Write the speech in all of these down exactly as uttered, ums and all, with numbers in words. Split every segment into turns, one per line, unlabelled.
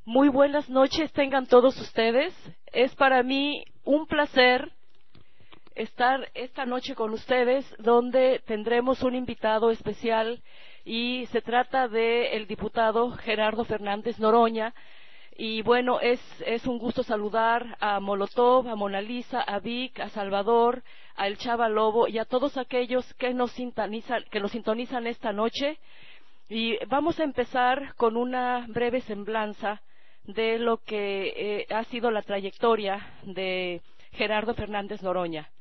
Muy buenas noches tengan todos ustedes. Es para mí un placer estar esta noche con ustedes, donde tendremos un invitado especial y se trata de el diputado Gerardo Fernández Noroña. Y bueno, es, es un gusto saludar a Molotov, a Mona Lisa, a Vic, a Salvador, a El Chava Lobo y a todos aquellos que nos sintonizan, que nos sintonizan esta noche. Y vamos a empezar con una breve semblanza de lo que eh, ha sido la trayectoria de Gerardo Fernández Noroña.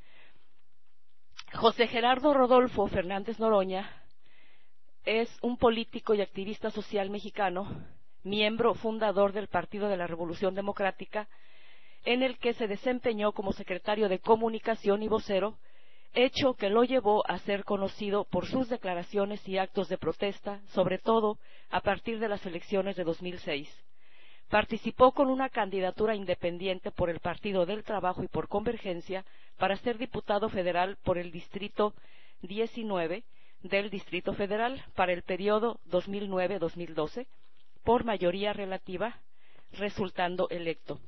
José Gerardo Rodolfo Fernández Noroña es un político y activista social mexicano, miembro fundador del Partido de la Revolución Democrática, en el que se desempeñó como secretario de Comunicación y vocero, hecho que lo llevó a ser conocido por sus declaraciones y actos de protesta, sobre todo a partir de las elecciones de dos mil seis. Participó con una candidatura independiente por el Partido del Trabajo y por Convergencia para ser diputado federal por el Distrito diecinueve del Distrito Federal para el periodo dos mil nueve a dos mil doce, por mayoría relativa, resultando electo.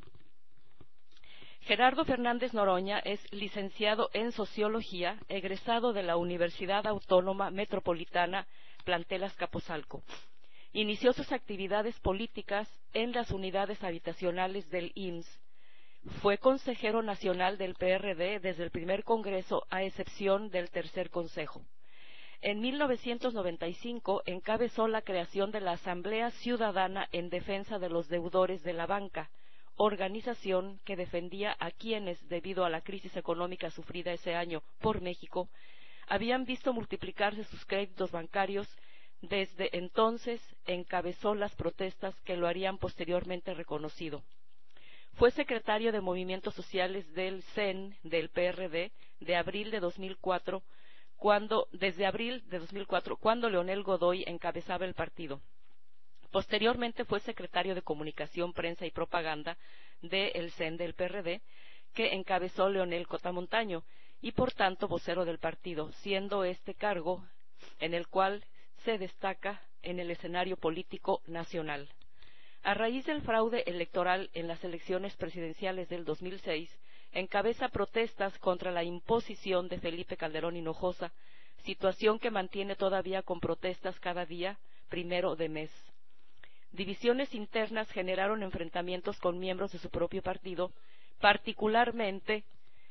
Gerardo Fernández Noroña es licenciado en Sociología, egresado de la Universidad Autónoma Metropolitana Plantel Azcapotzalco. Inició sus actividades políticas en las unidades habitacionales del I M S S. Fue consejero nacional del P R D desde el primer congreso, a excepción del tercer consejo. En mil novecientos noventa y cinco encabezó la creación de la Asamblea Ciudadana en Defensa de los Deudores de la Banca, organización que defendía a quienes, debido a la crisis económica sufrida ese año por México, habían visto multiplicarse sus créditos bancarios. Desde entonces encabezó las protestas que lo harían posteriormente reconocido. Fue secretario de Movimientos Sociales del C E N del P R D de abril de dos mil cuatro, cuando, desde abril de dos mil cuatro, cuando Leonel Godoy encabezaba el partido. Posteriormente fue secretario de Comunicación, Prensa y Propaganda del C E N del P R D, que encabezó Leonel Cotamontaño, y por tanto vocero del partido, siendo este cargo en el cual se destaca en el escenario político nacional. A raíz del fraude electoral en las elecciones presidenciales del dos mil seis, encabeza protestas contra la imposición de Felipe Calderón Hinojosa, situación que mantiene todavía con protestas cada día primero de mes. Divisiones internas generaron enfrentamientos con miembros de su propio partido, particularmente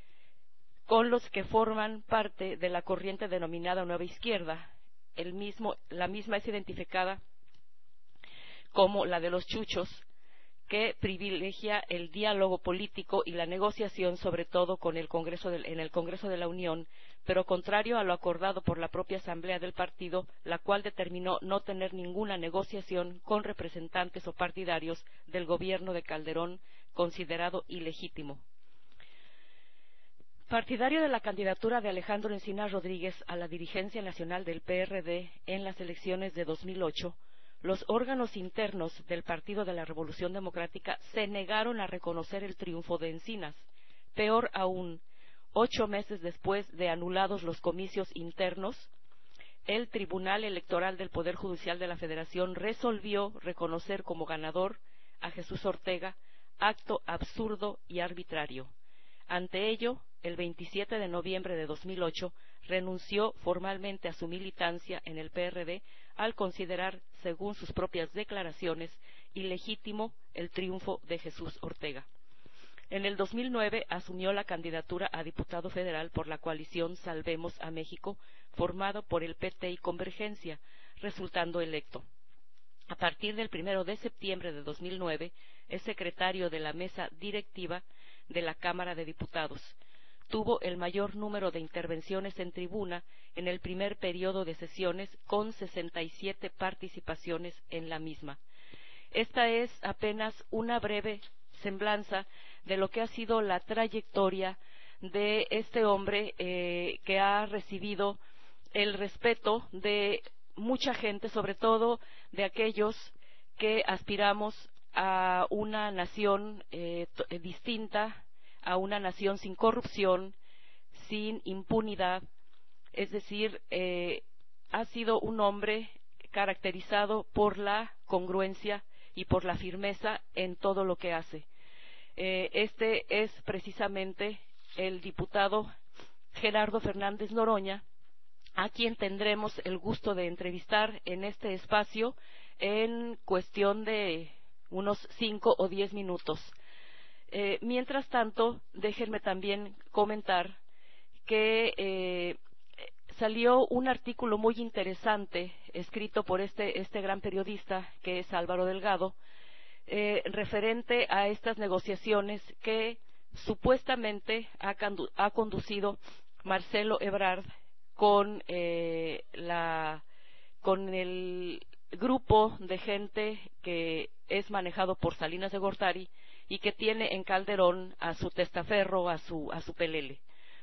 con los que forman parte de la corriente denominada Nueva Izquierda. El mismo, la misma es identificada como la de los chuchos, que privilegia el diálogo político y la negociación, sobre todo con el Congreso del, en el Congreso de la Unión, pero contrario a lo acordado por la propia Asamblea del partido, la cual determinó no tener ninguna negociación con representantes o partidarios del gobierno de Calderón, considerado ilegítimo. Partidario de la candidatura de Alejandro Encinas Rodríguez a la dirigencia nacional del P R D en las elecciones de dos mil ocho, los órganos internos del Partido de la Revolución Democrática se negaron a reconocer el triunfo de Encinas. Peor aún, ocho meses después de anulados los comicios internos, el Tribunal Electoral del Poder Judicial de la Federación resolvió reconocer como ganador a Jesús Ortega, acto absurdo y arbitrario. Ante ello, el veintisiete de noviembre de dos mil ocho, renunció formalmente a su militancia en el P R D al considerar, según sus propias declaraciones, ilegítimo el triunfo de Jesús Ortega. En el dos mil nueve asumió la candidatura a diputado federal por la coalición Salvemos a México, formado por el P T y Convergencia, resultando electo. A partir del primero de septiembre de dos mil nueve, es secretario de la mesa directiva de la Cámara de Diputados. Tuvo el mayor número de intervenciones en tribuna en el primer periodo de sesiones, con sesenta y siete participaciones en la misma. Esta es apenas una breve semblanza de lo que ha sido la trayectoria de este hombre eh, que ha recibido el respeto de mucha gente, sobre todo de aquellos que aspiramos a una nación eh, distinta, a una nación sin corrupción, sin impunidad. Es decir, eh, ha sido un hombre caracterizado por la congruencia y por la firmeza en todo lo que hace. Eh, este es precisamente el diputado Gerardo Fernández Noroña, a quien tendremos el gusto de entrevistar en este espacio en cuestión de unos cinco o diez minutos. Eh, mientras tanto, déjenme también comentar que eh, salió un artículo muy interesante escrito por este, este gran periodista que es Álvaro Delgado, eh, referente a estas negociaciones que supuestamente ha, ha conducido Marcelo Ebrard con, eh, la, con el grupo de gente que es manejado por Salinas de Gortari y que tiene en Calderón a su testaferro, a su, a su pelele.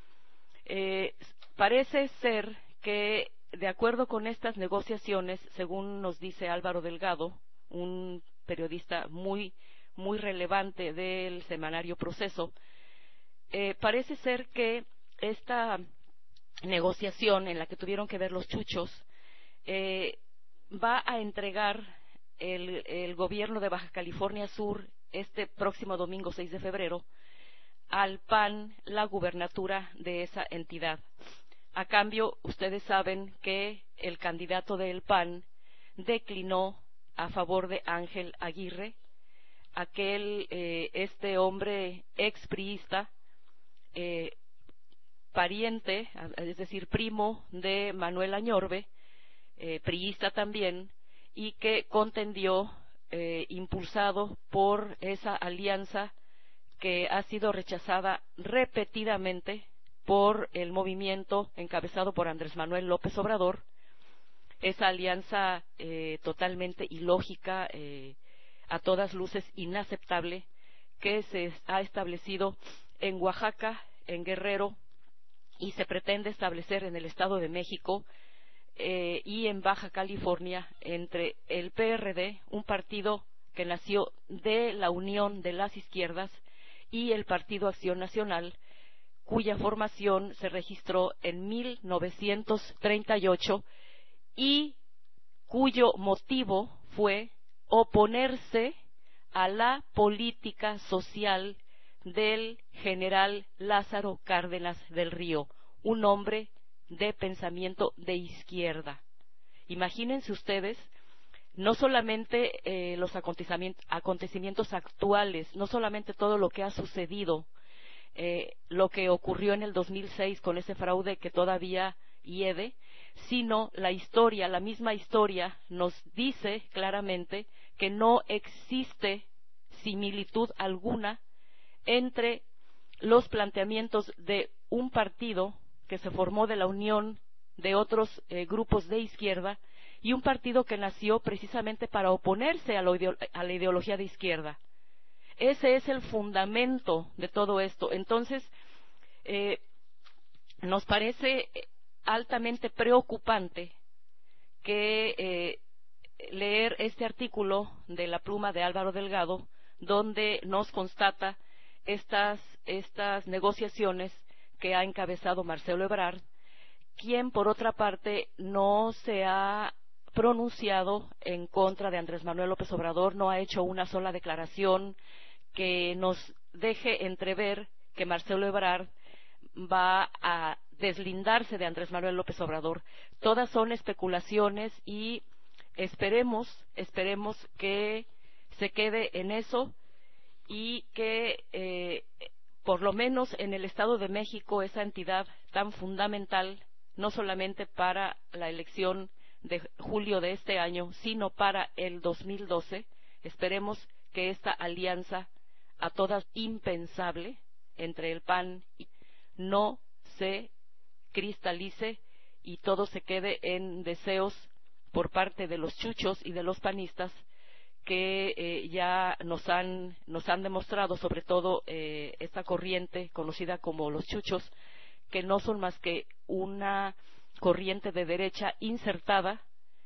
Eh, parece ser que, de acuerdo con estas negociaciones, según nos dice Álvaro Delgado, un periodista muy, muy relevante del semanario Proceso, eh, parece ser que esta negociación en la que tuvieron que ver los chuchos eh, va a entregar el, el gobierno de Baja California Sur este próximo domingo seis de febrero al P A N la gubernatura de esa entidad. A cambio, ustedes saben que el candidato del P A N declinó a favor de Ángel Aguirre, aquel, eh, este hombre expriista, eh, pariente, es decir, primo de Manuel Añorbe, eh, priista también, y que contendió, eh, impulsado por esa alianza que ha sido rechazada repetidamente por el movimiento encabezado por Andrés Manuel López Obrador, esa alianza eh, totalmente ilógica, eh, a todas luces inaceptable, que se ha establecido en Oaxaca, en Guerrero, y se pretende establecer en el Estado de México eh, y en Baja California entre el P R D, un partido que nació de la unión de las izquierdas, y el Partido Acción Nacional, cuya formación se registró en mil novecientos treinta y ocho y cuyo motivo fue oponerse a la política social del general Lázaro Cárdenas del Río, un hombre de pensamiento de izquierda. Imagínense ustedes, no solamente eh, los acontecimientos, acontecimientos actuales, no solamente todo lo que ha sucedido, eh, lo que ocurrió en el dos mil seis con ese fraude que todavía hiede, sino la historia, la misma historia nos dice claramente que no existe similitud alguna entre los planteamientos de un partido que se formó de la unión de otros eh, grupos de izquierda y un partido que nació precisamente para oponerse a, lo ideo a la ideología de izquierda. Ese es el fundamento de todo esto. Entonces, eh, nos parece altamente preocupante que eh, leer este artículo de la pluma de Álvaro Delgado, donde nos constata estas, estas negociaciones que ha encabezado Marcelo Ebrard, quien por otra parte no se ha pronunciado en contra de Andrés Manuel López Obrador, no ha hecho una sola declaración que nos deje entrever que Marcelo Ebrard va a deslindarse de Andrés Manuel López Obrador. Todas son especulaciones y esperemos, esperemos que se quede en eso y que eh, por lo menos en el Estado de México, esa entidad tan fundamental, no solamente para la elección de julio de este año, sino para el dos mil doce, esperemos que esta alianza a todas impensable entre el P A N y no se cristalice y todo se quede en deseos por parte de los chuchos y de los panistas que eh, ya nos han, nos han demostrado, sobre todo eh, esta corriente conocida como los chuchos, que no son más que una corriente de derecha insertada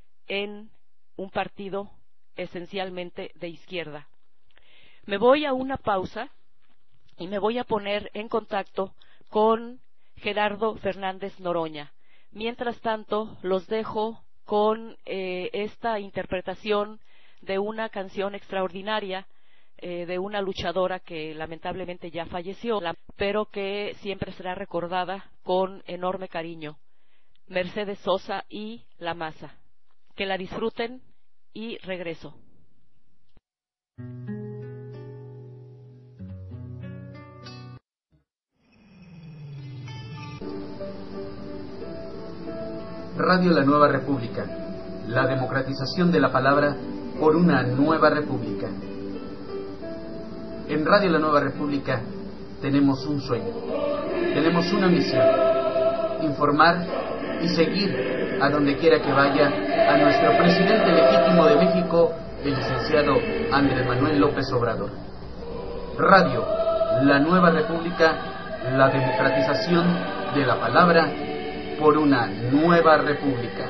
en un partido esencialmente de izquierda. Me voy a una pausa y me voy a poner en contacto con Gerardo Fernández Noroña. Mientras tanto, los dejo con eh, esta interpretación de una canción extraordinaria eh, de una luchadora que lamentablemente ya falleció, pero que siempre será recordada con enorme cariño, Mercedes Sosa y La Masa. Que la disfruten y regreso.
Radio La Nueva República, la democratización de la palabra por una nueva república. En Radio La Nueva República tenemos un sueño, tenemos una misión: informar y seguir a donde quiera que vaya a nuestro presidente legítimo de México, el licenciado Andrés Manuel López Obrador. Radio La Nueva República, la democratización de la palabra por una nueva república.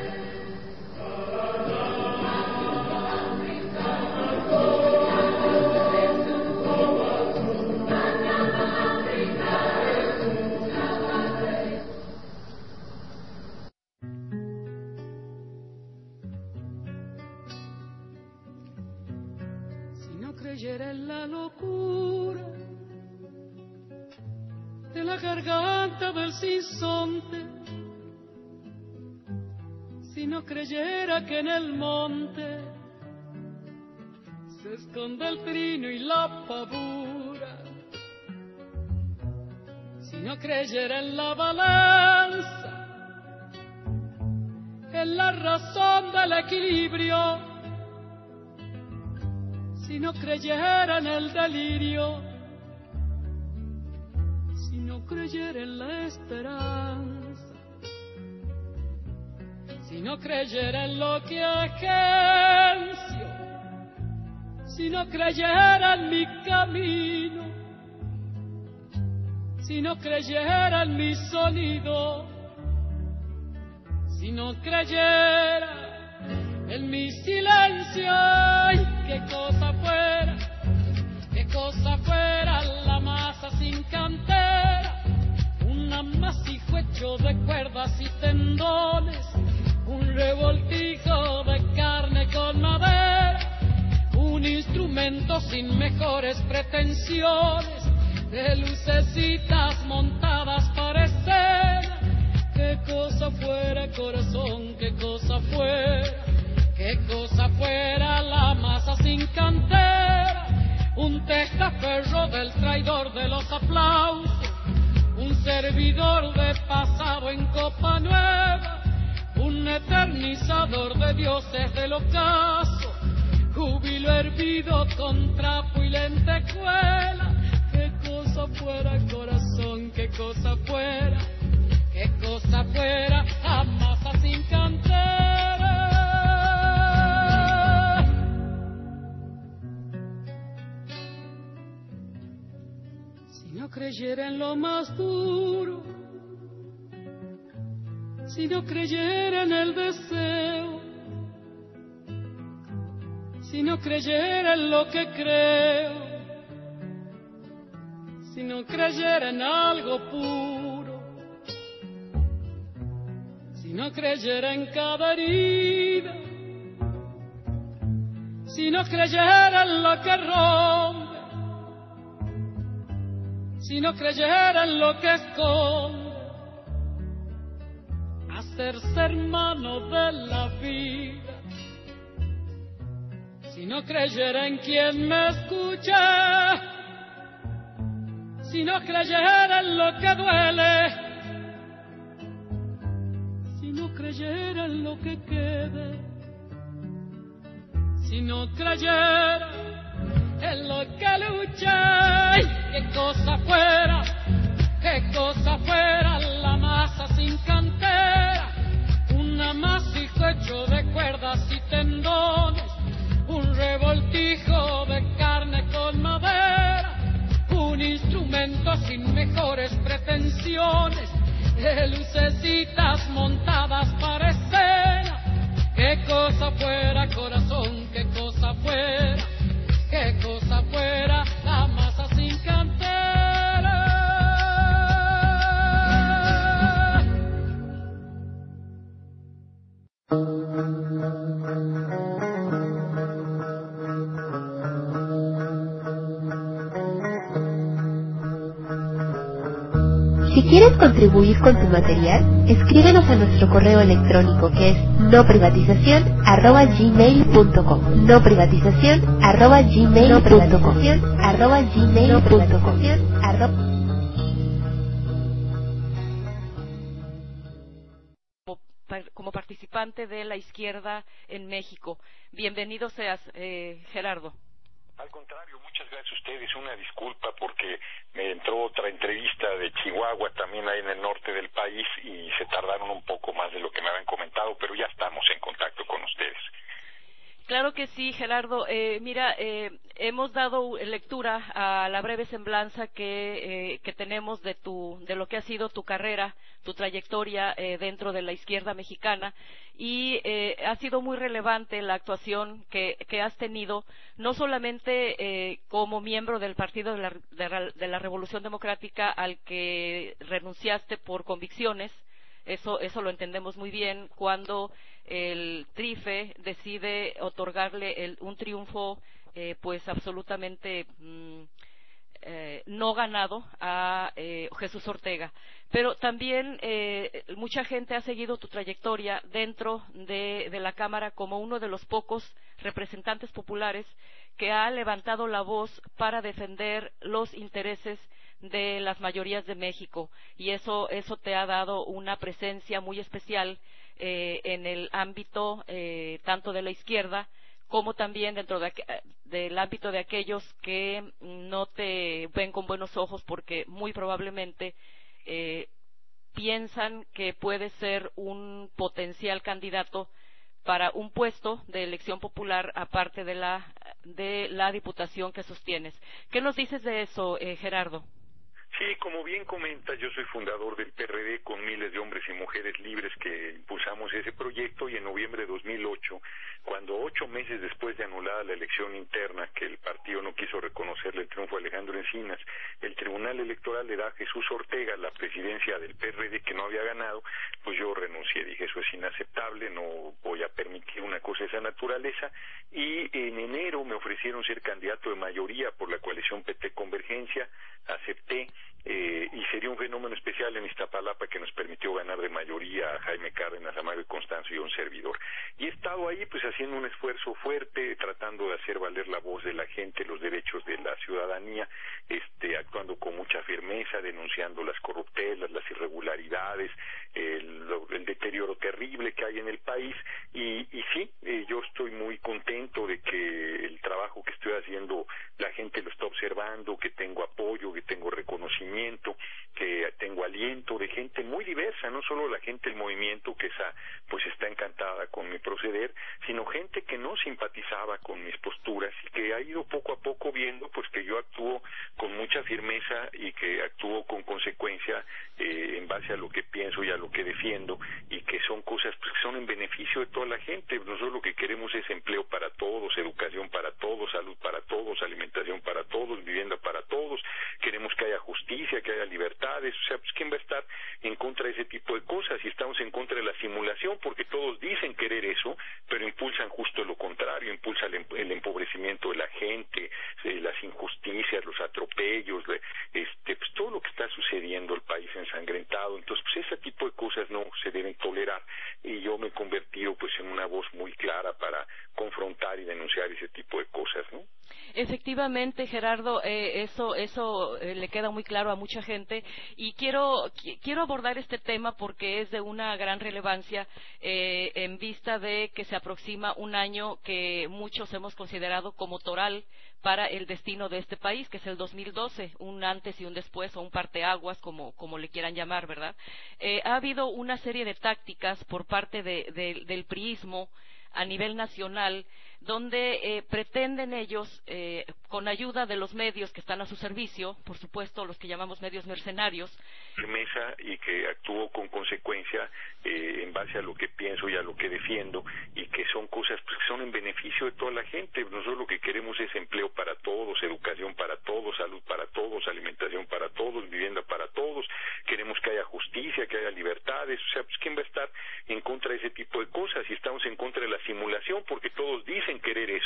Si no creyera en la locura de la garganta del sinsonte, si no creyera que en el monte se esconde el trino y la pavura, si no creyera en la balanza, en la razón del equilibrio, si no creyera en el delirio, si no creyera en la esperanza, si no creyera en lo que agencio, si no creyera en mi camino, si no creyera en mi sonido, si no creyera en mi silencio, ay, qué cosa fuera, qué cosa fuera la masa sin cantera, un amasijo hecho de cuerdas y tendones, un revoltijo de carne con madera, un instrumento sin mejores pretensiones, de lucecitas montadas para escena. Qué cosa fuera, corazón, qué cosa fuera, qué cosa fuera la masa sin cantera, un testaferro del traidor de los aplausos, un servidor de pasado en copa nueva, un eternizador de dioses del ocaso, júbilo hervido con trapo y lentejuela. Qué cosa fuera, corazón, qué cosa fuera, qué cosa fuera, a masa sin cantera. Si no creyera en lo más duro, si no creyera en el deseo, si no creyera en lo que creo, si no creyera en algo puro, si no creyera en cada herida, si no creyera en lo que rompe, si no creyera en lo que esconde, hacerse hermano de la vida, si no creyera en quien me escucha, si no creyera en lo que duele, si no creyera en lo que quede, si no creyera en lo que lucha, ¡ay! Qué cosa fuera, qué cosa fuera la masa sin cantera, un amasijo hecho de cuerdas y tendones, un revoltijo de carne con madera, un instrumento sin mejores pretensiones, de lucecitas montadas para escena. Qué cosa fuera, corazón, qué cosa fuera, qué cosa fuera la masa sin cantera.
Si quieres contribuir con tu material, escríbenos a nuestro correo electrónico que es noprivatización arroba gmail punto com noprivatización arroba gmail punto com arroba gmail punto com
como participante de la izquierda en México. Bienvenido seas, eh, Gerardo.
Al contrario, muchas gracias a ustedes. Una disculpa porque me entró otra entrevista de Chihuahua, también ahí en el norte del país, y se tardaron un poco más de lo que me habían comentado, pero ya estamos en contacto con ustedes.
Claro que sí, Gerardo. Eh, mira, eh, hemos dado lectura a la breve semblanza que, eh, que tenemos de tu, de lo que ha sido tu carrera, tu trayectoria eh, dentro de la izquierda mexicana, y eh, ha sido muy relevante la actuación que, que has tenido, no solamente eh, como miembro del Partido de la, de, la, de la Revolución Democrática al que renunciaste por convicciones. Eso, eso lo entendemos muy bien cuando el TRIFE decide otorgarle el, un triunfo eh, pues absolutamente mm, eh, no ganado a eh, Jesús Ortega. Pero también eh, mucha gente ha seguido tu trayectoria dentro de, de la Cámara como uno de los pocos representantes populares que ha levantado la voz para defender los intereses de las mayorías de México, y eso eso te ha dado una presencia muy especial eh, en el ámbito eh, tanto de la izquierda como también dentro de, del ámbito de aquellos que no te ven con buenos ojos porque muy probablemente eh, piensan que puedes ser un potencial candidato para un puesto de elección popular aparte de la de la diputación que sostienes. ¿Qué nos dices de eso, eh, Gerardo?
Sí, como bien comenta, yo soy fundador del P R D con miles de hombres y mujeres libres que impulsamos ese proyecto, y en noviembre de dos mil ocho, cuando ocho meses después de anulada la elección interna, que el partido no quiso reconocerle el triunfo a Alejandro Encinas, el Tribunal Electoral le da a Jesús Ortega la presidencia del P R D que no había ganado, pues yo renuncié, dije eso es inaceptable, no voy a permitir una cosa de esa naturaleza, y en enero me ofrecieron ser candidato de mayoría por la coalición P T Convergencia, acepté. Eh, y sería un fenómeno especial en Iztapalapa que nos permitió ganar de mayoría a Jaime Cárdenas, a Mario Constanzo y a un servidor. Y he estado ahí pues haciendo un esfuerzo fuerte, tratando de hacer valer la voz de la gente, los derechos de la ciudadanía, este, actuando con mucha firmeza, denunciando las corruptelas, las irregularidades, el, el deterioro terrible que hay en el país, y, y sí, eh, yo estoy muy contento de que el trabajo que estoy haciendo la gente lo está observando, que tengo apoyo, que tengo reconocimiento, que tengo aliento de gente muy diversa, no solo la gente del movimiento que esa pues está encantada con mi proceder, sino gente que no simpatizaba con mis posturas y que ha ido poco a poco viendo pues que yo actúo con mucha firmeza y que actúo con consecuencia eh, en base a lo que pienso y a lo que defiendo, y que son cosas pues, que son en beneficio de toda la gente. Nosotros lo que queremos es empleo para todos, educación para todos, salud para todos, alimentación para todos, vivienda para todos, queremos que haya justicia, que haya libertades, o sea, pues ¿quién va a estar en contra de ese tipo de cosas? Y estamos en contra de la simulación, porque todos dicen querer eso, pero impulsan justo lo contrario, impulsan el, el empobrecimiento de la gente, eh, las injusticias, los atropellos, este, pues todo lo que está sucediendo, el país ensangrentado. Entonces, pues ese tipo de cosas no se deben tolerar, y yo me he convertido pues en una voz muy clara para confrontar y denunciar ese tipo de cosas, ¿no?
Efectivamente, Gerardo, eh, eso eso eh, le queda muy claro a mucha gente, y quiero qu quiero abordar este tema porque es de una gran relevancia eh, en vista de que se aproxima un año que muchos hemos considerado como toral para el destino de este país, que es el dos mil doce, un antes y un después, o un parteaguas, como, como le quieran llamar, ¿verdad? Eh, ha habido una serie de tácticas por parte de, de, del priismo a nivel nacional, donde eh, pretenden ellos, eh, con ayuda de los medios que están a su servicio, por supuesto los que llamamos medios mercenarios,
firmeza y que actúo con consecuencia eh, en base a lo que pienso y a lo que defiendo, y que son cosas pues, que son en beneficio de toda la gente. Nosotros lo que queremos es empleo para todos, educación para todos, salud para todos, alimentación para todos, vivienda para todos, queremos que haya justicia, que haya libertades, o sea, pues ¿quién va a estar en contra de ese tipo de cosas? Y estamos en contra de la simulación, porque todos dicen querer eso,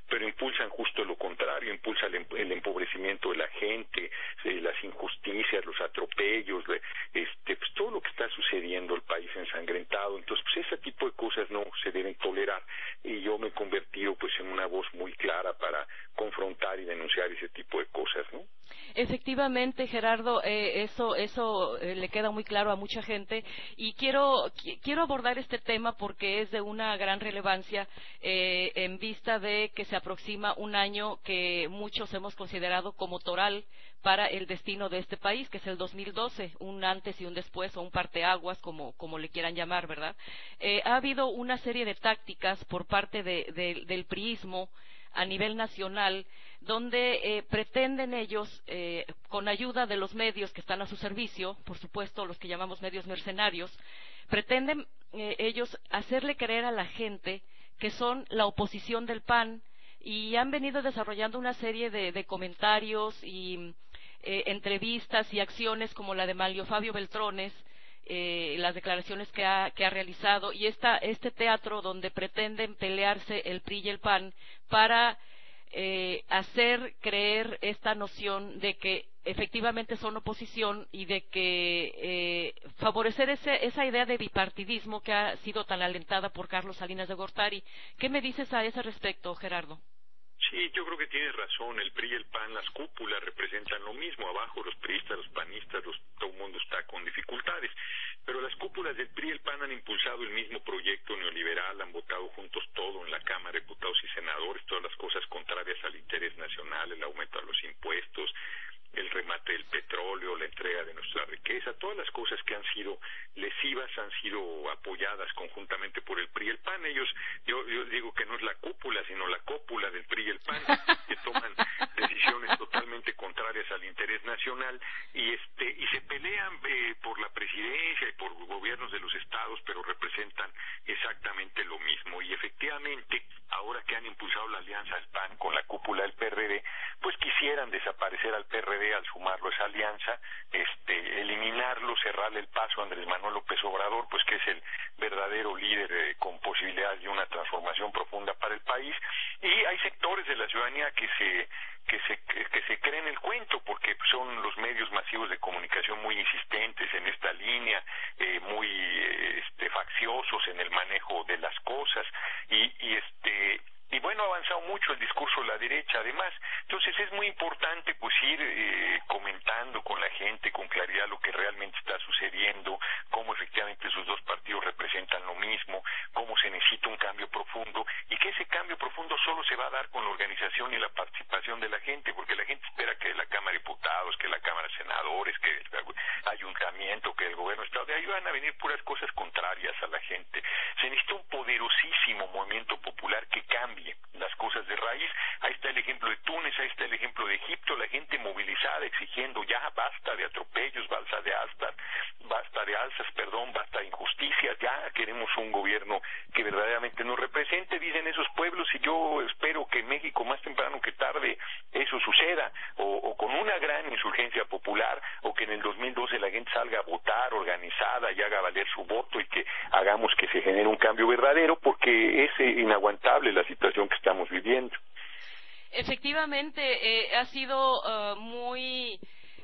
pero impulsan justo lo contrario, impulsa el, el empobrecimiento de la gente, eh, las injusticias, los atropellos, este, pues todo lo que está sucediendo, el país ensangrentado. Entonces, pues ese tipo de cosas no se deben tolerar, y yo me he convertido pues en una voz muy clara para confrontar y denunciar ese tipo de cosas, ¿no?
Efectivamente, Gerardo, eh, eso eso eh, le queda muy claro a mucha gente, y quiero qu quiero abordar este tema porque es de una gran relevancia eh, en vista de que se aproxima un año que muchos hemos considerado como toral para el destino de este país, que es el dos mil doce, un antes y un después, o un parteaguas, como, como le quieran llamar, ¿verdad? Eh, ha habido una serie de tácticas por parte de, de, del priismo a nivel nacional, donde eh, pretenden ellos, eh, con ayuda de los medios que están a su servicio, por supuesto los que llamamos medios mercenarios, pretenden eh, ellos hacerle creer a la gente que son la oposición del P A N, y han venido desarrollando una serie de, de comentarios y eh, entrevistas y acciones como la de Manlio Fabio Beltrones, eh, las declaraciones que ha, que ha realizado, y esta, este teatro donde pretenden pelearse el P R I y el P A N para eh, hacer creer esta noción de que efectivamente son oposición, y de que eh, favorecer ese, esa idea de bipartidismo que ha sido tan alentada por Carlos Salinas de Gortari. ¿Qué me dices a ese respecto, Gerardo?
Sí, yo creo que tienes razón. El P R I y el P A N, las cúpulas representan lo mismo. Abajo los priistas, los panistas, los, todo el mundo está con dificultades. Pero las cúpulas del P R I y el P A N han impulsado el mismo proyecto neoliberal, han votado juntos todo en la Cámara de Diputados y Senadores, todas las cosas contrarias al interés nacional, el aumento de los impuestos, el remate del petróleo, la entrega de nuestra riqueza, todas las cosas que han sido lesivas han sido apoyadas conjuntamente por el P R I y el P A N. Ellos, yo, yo digo que no es la cúpula, sino la cópula del P R I y el P A N, que toman decisiones totalmente contrarias al interés nacional, y este y se pelean eh, por la presidencia y por gobiernos de los estados, pero representan exactamente lo mismo. Y efectivamente, ahora que han impulsado la alianza del P A N con la cúpula del P R D, pues quisieran desaparecer al P R D al sumarlo a esa alianza, este, eliminarlo, cerrarle el paso a Andrés Manuel López Obrador, pues que es el verdadero líder eh, con posibilidades de una transformación profunda para el país. Y hay sectores de la ciudadanía que se que se que, que se creen el cuento, porque son los medios masivos de comunicación muy insistentes en esta línea, eh, muy eh, este, facciosos en el manejo de las cosas, y, y este y bueno, ha avanzado mucho el discurso de la derecha, además. Entonces es muy importante pues ir eh, comentando con la gente con claridad lo que realmente está sucediendo, cómo efectivamente esos dos partidos representan lo mismo, cómo se necesita un cambio profundo, y que ese cambio profundo solo se va a dar con la organización y la participación de la gente, porque la gente espera que la Cámara de Diputados, que la Cámara de Senadores, que el Ayuntamiento, que el Gobierno de Estado, de ahí van a venir puras cosas contrarias a la gente. Se necesita un poderosísimo movimiento popular que cambie las cosas de raíz. Ahí está el ejemplo de Túnez, ahí está el ejemplo de Egipto, la gente movilizada exigiendo ya basta de atropellos, basta de alzas, basta de alzas, perdón, basta de injusticias, ya queremos un gobierno que verdaderamente nos represente, dicen esos pueblos, y yo espero que en México más temprano que tarde eso suceda, o, o con una gran insurgencia popular, o que en el dos mil doce la gente salga a votar organizada y haga valer su voto, y que hagamos que se genere un cambio verdadero, porque es inaguantable la situación que estamos viviendo.
Efectivamente, eh, ha sido uh, muy,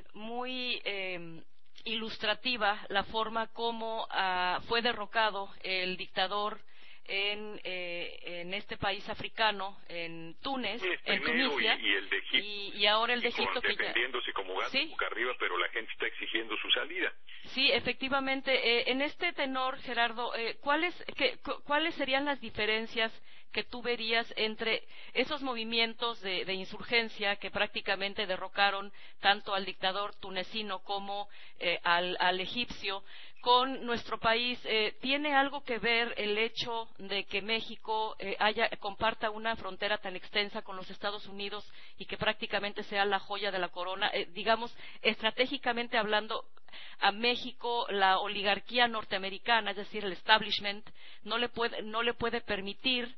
muy eh, ilustrativa la forma como uh, fue derrocado el dictador en, eh, en este país africano, en Túnez, sí, en Tunisia,
y, y el de Egipto,
y, y ahora el de Egipto,
que defendiéndose como gato
¿sí?
boca arriba, pero la gente está exigiendo su salida.
Sí, efectivamente. Eh, en este tenor, Gerardo, eh, ¿cuáles, qué, ¿cuáles serían las diferencias que tú verías entre esos movimientos de, de insurgencia que prácticamente derrocaron tanto al dictador tunecino como eh, al, al egipcio con nuestro país? Eh, ¿Tiene algo que ver el hecho de que México eh, haya, comparta una frontera tan extensa con los Estados Unidos y que prácticamente sea la joya de la corona? Eh, digamos, estratégicamente hablando, a México la oligarquía norteamericana, es decir, el establishment, no le puede, no le puede permitir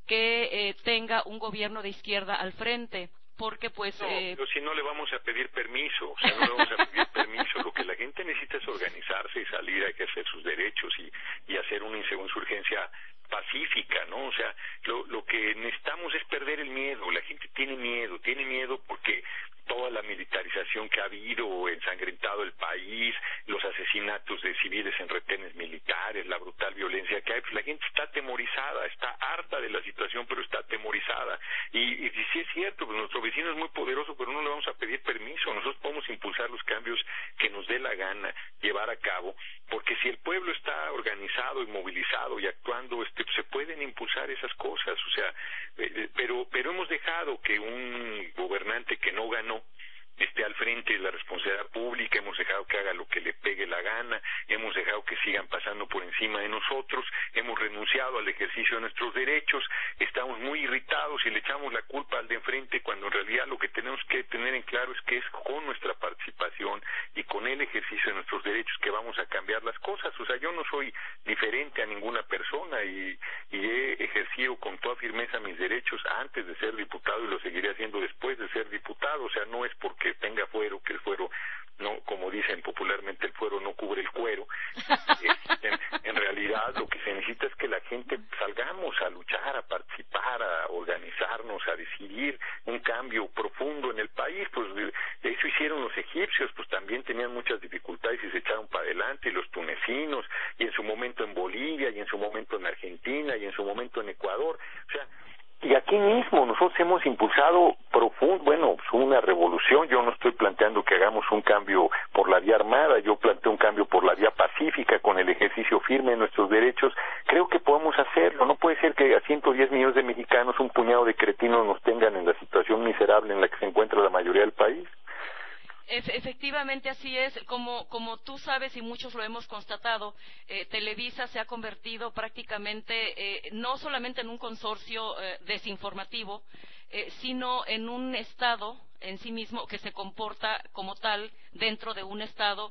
que eh, tenga un gobierno de izquierda al frente, porque pues...
No,
eh...
pero si no le vamos a pedir permiso, o sea, no le vamos a pedir permiso, lo que la gente necesita es organizarse y salir a ejercer sus derechos y, y hacer una insurgencia pacífica, ¿no? O sea, lo, lo que necesitamos es perder el miedo. La gente tiene miedo, tiene miedo porque toda la militarización que ha habido, ensangrentado el país, los asesinatos de civiles en retenes militares, la brutal violencia que hay, pues la gente está atemorizada, está harta de la situación, pero está atemorizada. Y, y, y sí es cierto, pues nuestro vecino es muy poderoso, pero no le vamos a pedir permiso. Nosotros podemos impulsar los cambios que nos dé la gana llevar a cabo, porque si el pueblo está organizado y movilizado y actuando, este, se pueden impulsar esas cosas. O sea, eh, pero pero hemos dejado que un gobernante que no ganó esté al frente de la responsabilidad pública, hemos dejado que haga lo que le pegue la gana, hemos dejado que sigan pasando por encima de nosotros, hemos renunciado al ejercicio de nuestros derechos, estamos muy irritados y le echamos la culpa al de enfrente, cuando en realidad lo que tenemos que tener en claro es que es con nuestra participación y con el ejercicio de nuestros derechos que vamos a cambiar las cosas. O sea, yo no soy diferente a ninguna persona y, y he ejercido con toda firmeza mis derechos antes de ser diputado y lo seguiré haciendo después de ser diputado. O sea, no es porque que tenga fuero, que el fuero no, como dicen popularmente, el fuero no cubre el cuero. en, en realidad lo que se necesita es que la gente salgamos a luchar, a participar, a organizarnos, a decidir un cambio profundo en el país. Pues eso hicieron los egipcios, pues también tenían muchas dificultades y se echaron para adelante, y los tunecinos, y en su momento en Bolivia, y en su momento en Argentina, y en su momento en Ecuador. O sea, y aquí mismo nosotros hemos impulsado profundo, bueno, una revolución. Yo no estoy planteando que hagamos un cambio por la vía armada, yo planteo un cambio por la vía pacífica, con el ejercicio firme de nuestros derechos. Creo que podemos hacerlo. No puede ser que a ciento diez millones de mexicanos, un puñado de cretinos, nos tengan en la situación miserable en la que se encuentra la mayoría del país.
Efectivamente así es, como, como tú sabes y muchos lo hemos constatado, eh, Televisa se ha convertido prácticamente eh, no solamente en un consorcio eh, desinformativo, eh, sino en un Estado en sí mismo que se comporta como tal dentro de un Estado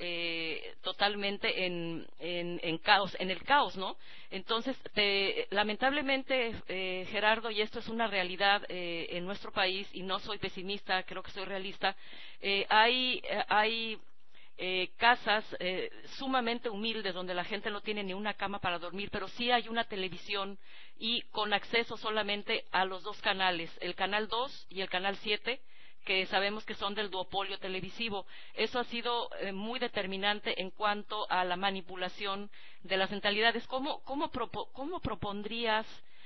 eh, totalmente en, en, en caos, en el caos, ¿no? Entonces, te, lamentablemente, eh, Gerardo, y esto es una realidad eh, en nuestro país, y no soy pesimista, creo que soy realista, eh, hay, eh, hay eh, casas eh, sumamente humildes donde la gente no tiene ni una cama para dormir, pero sí hay una televisión y con acceso solamente a los dos canales, el canal dos y el canal siete, que sabemos que son del duopolio televisivo. Eso ha sido eh, muy determinante en cuanto a la manipulación de las mentalidades. ¿Cómo, cómo, propo, cómo propondrías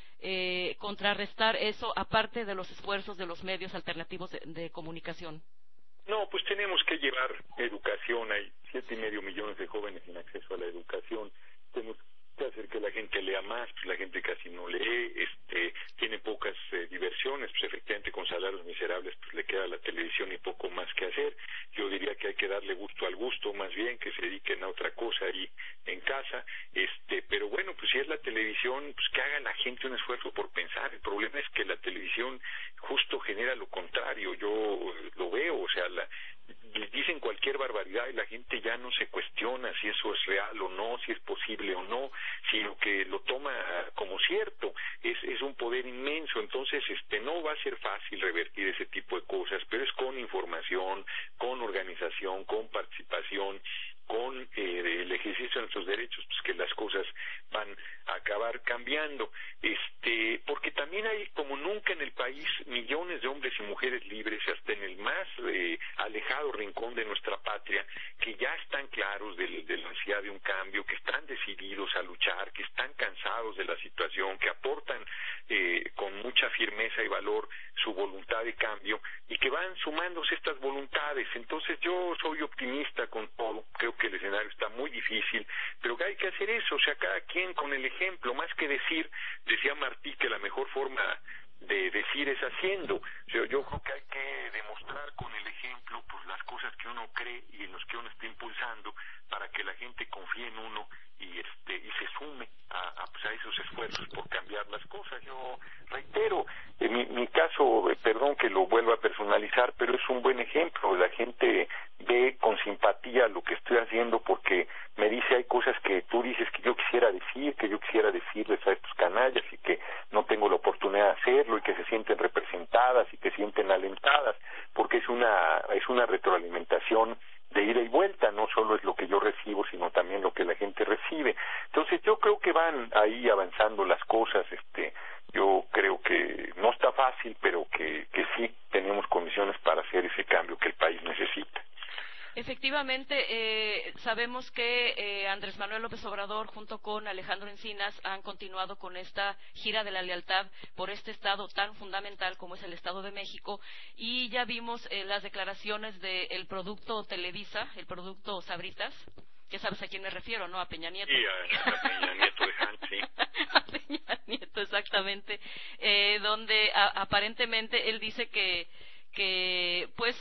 eh, contrarrestar eso, aparte de los esfuerzos de los medios alternativos de, de comunicación?
No, pues tenemos que llevar educación. Hay siete y medio millones de jóvenes sin acceso a la educación. Tenemos que hacer que la gente lea más, pues la gente casi no lee, este, tiene pocas eh, diversiones, pues efectivamente con salarios miserables pues le queda la televisión y poco más que hacer. Yo diría que hay que darle gusto al gusto, más bien que se dediquen a otra cosa ahí en casa, este, pero bueno, pues si es la televisión, pues que haga la gente un esfuerzo por pensar. El problema es que la televisión justo genera lo contrario. Yo lo veo, o sea, la les dicen cualquier barbaridad y la gente ya no se cuestiona si eso es real o no, si es posible o no, sino que lo toma como cierto. Es, es un poder inmenso. Entonces este no va a ser fácil revertir ese tipo de cosas, pero es con información, con organización, con participación, con eh, el ejercicio de nuestros derechos, pues que las cosas van a acabar cambiando. Este, porque también hay, como nunca en el país, millones de hombres y mujeres libres, hasta en el más eh, alejado rincón de nuestra patria, que ya están claros de, de la necesidad de un cambio, que están decididos a luchar, que están cansados de la situación, que aportan eh, con mucha firmeza y valor su voluntad de cambio, y que van sumándose estas voluntades. Entonces yo soy optimista con todo. Creo que el escenario está muy difícil, pero que hay que hacer eso, o sea, cada quien con el ejemplo, más que decir, decía Martí que la mejor forma de decir es haciendo. O sea, yo creo que hay que demostrar con el ejemplo pues las cosas que uno cree y en los que uno está impulsando, para que la gente confíe en uno y este y se sume a, a, pues, a esos esfuerzos por cambiar las cosas. Yo reitero, en mi, mi caso, eh, perdón que lo vuelva a personalizar, pero es un buen ejemplo. La gente ve con simpatía lo que estoy haciendo porque me dice hay cosas que tú dices que yo quisiera decir, que yo quisiera decirles a estos canallas y que no tengo la oportunidad de hacerlo, y que se sienten representadas y que se sienten alentadas, porque es una es una retroalimentación de ida y vuelta, no solo es lo que yo recibo, sino también lo que la gente recibe. Entonces yo creo que van ahí avanzando las cosas, este, yo creo que no está fácil, pero que, que sí tenemos condiciones para hacer ese cambio que el país necesita.
Efectivamente, eh, sabemos que eh, Andrés Manuel López Obrador junto con Alejandro Encinas han continuado con esta gira de la lealtad por este estado tan fundamental como es el Estado de México, y ya vimos eh, las declaraciones del producto Televisa, el producto Sabritas. Ya sabes a quién me refiero, ¿no? A Peña Nieto.
Sí, a, a Peña Nieto de Hans, sí.
A Peña Nieto, exactamente. Eh, donde a, aparentemente él dice que, que pues,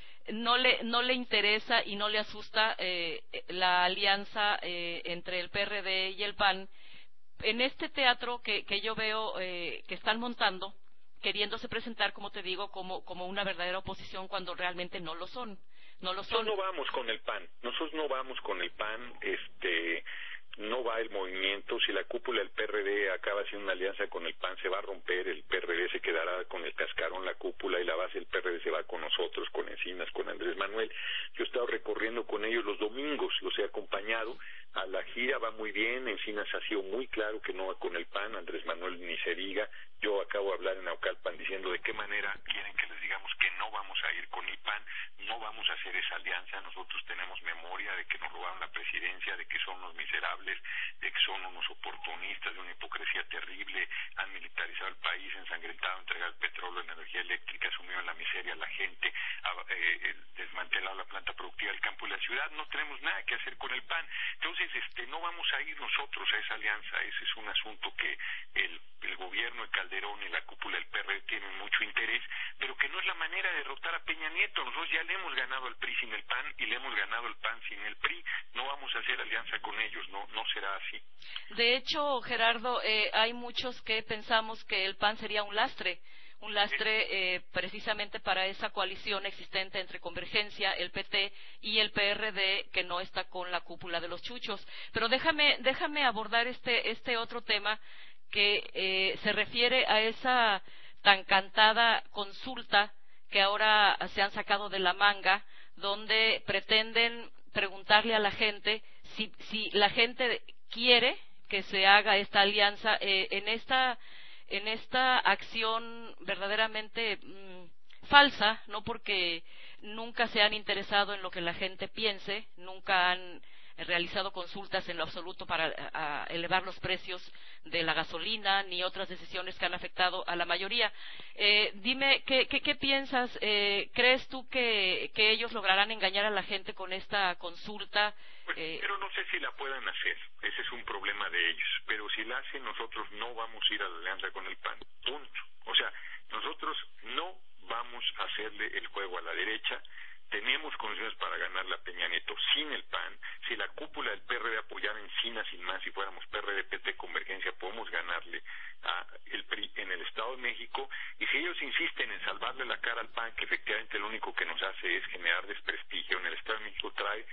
no le no le interesa y no le asusta eh, la alianza eh, entre el P R D y el P A N en este teatro que, que yo veo eh, que están montando, queriéndose presentar, como te digo, como como una verdadera oposición cuando realmente no lo son. No lo son.
Nosotros no vamos con el P A N, nosotros no vamos con el P A N, este, no va el movimiento. Si la cúpula del P R D acaba haciendo una alianza con el P A N, se va a romper, el P R D se quedará con el cascarón, la cúpula, y la base del P R D se va con nosotros, con Encinas, con Andrés Manuel. Yo he estado recorriendo con ellos los domingos, los he acompañado, a la gira va muy bien. Encinas ha sido muy claro que no va con el P A N, Andrés Manuel ni se diga. Yo acabo de hablar en Naucalpan diciendo de qué manera quieren que les digamos que no vamos a ir con el P A N, no vamos a hacer esa alianza. Nosotros tenemos memoria de que nos robaron la presidencia, de que son unos miserables, de que son unos oportunistas, de una hipocresía terrible, han militarizado el país, ensangrentado, entregado el petróleo, la energía eléctrica, sumido en la miseria a la gente, eh, desmantelado la planta productiva del campo y la ciudad. No tenemos nada que hacer con el P A N. Entonces, este, no vamos a ir nosotros a esa alianza. Ese es un asunto que el, el gobierno de Calderón y la cúpula del P R D tienen mucho interés, pero que no es la manera de derrotar a Peña Nieto. Nosotros ya le hemos ganado al P R I sin el P A N y le hemos ganado al P A N sin el P R I. No vamos a hacer alianza con ellos, no, no será así.
De hecho, Gerardo, eh, hay muchos que pensamos que el P A N sería un lastre, un lastre eh, precisamente para esa coalición existente entre Convergencia, el P T y el P R D, que no está con la cúpula de los chuchos. Pero déjame, déjame abordar este, este otro tema que eh, se refiere a esa tan cantada consulta que ahora se han sacado de la manga, donde pretenden preguntarle a la gente si, si la gente quiere que se haga esta alianza eh, en esta en esta acción verdaderamente mmm, falsa, no porque nunca se han interesado en lo que la gente piense, nunca han realizado consultas en lo absoluto para a, elevar los precios de la gasolina ni otras decisiones que han afectado a la mayoría. Eh, dime, ¿qué, qué, qué piensas? Eh, ¿Crees tú que, que ellos lograrán engañar a la gente con esta consulta?
Pues,
eh,
pero no sé si la puedan hacer, ese es un problema de ellos, pero si la hacen nosotros no vamos a ir a la alianza con el P A N, punto. O sea, nosotros no vamos a hacerle el juego a la derecha. Tenemos condiciones para ganar la Peña Nieto sin el P A N. Si la cúpula del P R D apoyara Encinas sin más, si fuéramos P R D, P T, Convergencia, podemos ganarle a el P R I en el Estado de México. Y si ellos insisten en salvarle la cara al P A N, que efectivamente lo único que nos hace es generar desprestigio, en el Estado de México trae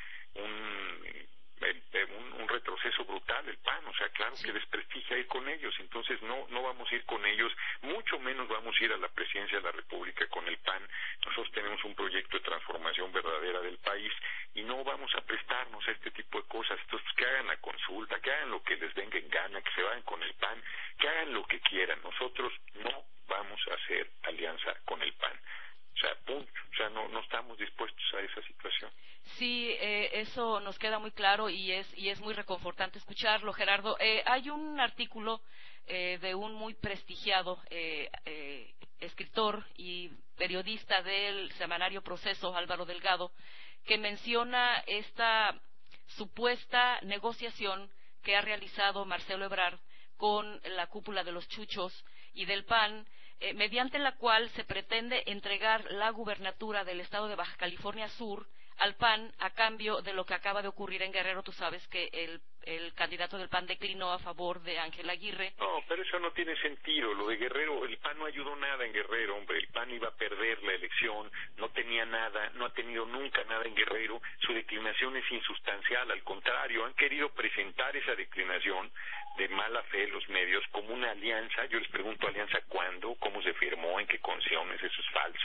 un... Un, un retroceso brutal el P A N, o sea, claro que desprestigia ir con ellos, entonces no no vamos a ir con ellos, mucho menos vamos a ir a la presidencia de la República con el P A N. Nosotros tenemos un proyecto de transformación verdadera del país y no vamos a prestarnos a este tipo de cosas. Entonces, que hagan la consulta, que hagan lo que les venga en gana, que se vayan con el P A N, que hagan lo que quieran. Nosotros no vamos a hacer alianza con el P A N. O sea, punto. O sea, no, no estamos dispuestos a esa situación.
Sí, eh, eso nos queda muy claro y es y es muy reconfortante escucharlo, Gerardo. Eh, hay un artículo eh, de un muy prestigiado eh, eh, escritor y periodista del semanario Proceso, Álvaro Delgado, que menciona esta supuesta negociación que ha realizado Marcelo Ebrard con la cúpula de los chuchos y del P A N, eh, mediante la cual se pretende entregar la gubernatura del estado de Baja California Sur al P A N a cambio de lo que acaba de ocurrir en Guerrero. Tú sabes que el, el candidato del P A N declinó a favor de Ángel Aguirre.
No, pero eso no tiene sentido. Lo de Guerrero, el P A N no ayudó nada en Guerrero, hombre. El P A N iba a perder la elección, no tenía nada, no ha tenido nunca nada en Guerrero. Su declinación es insustancial, al contrario, han querido presentar esa declinación de mala fe los medios como una alianza. Yo les pregunto, ¿alianza cuándo? ¿Cómo se firmó? ¿En qué condiciones? Eso es falso.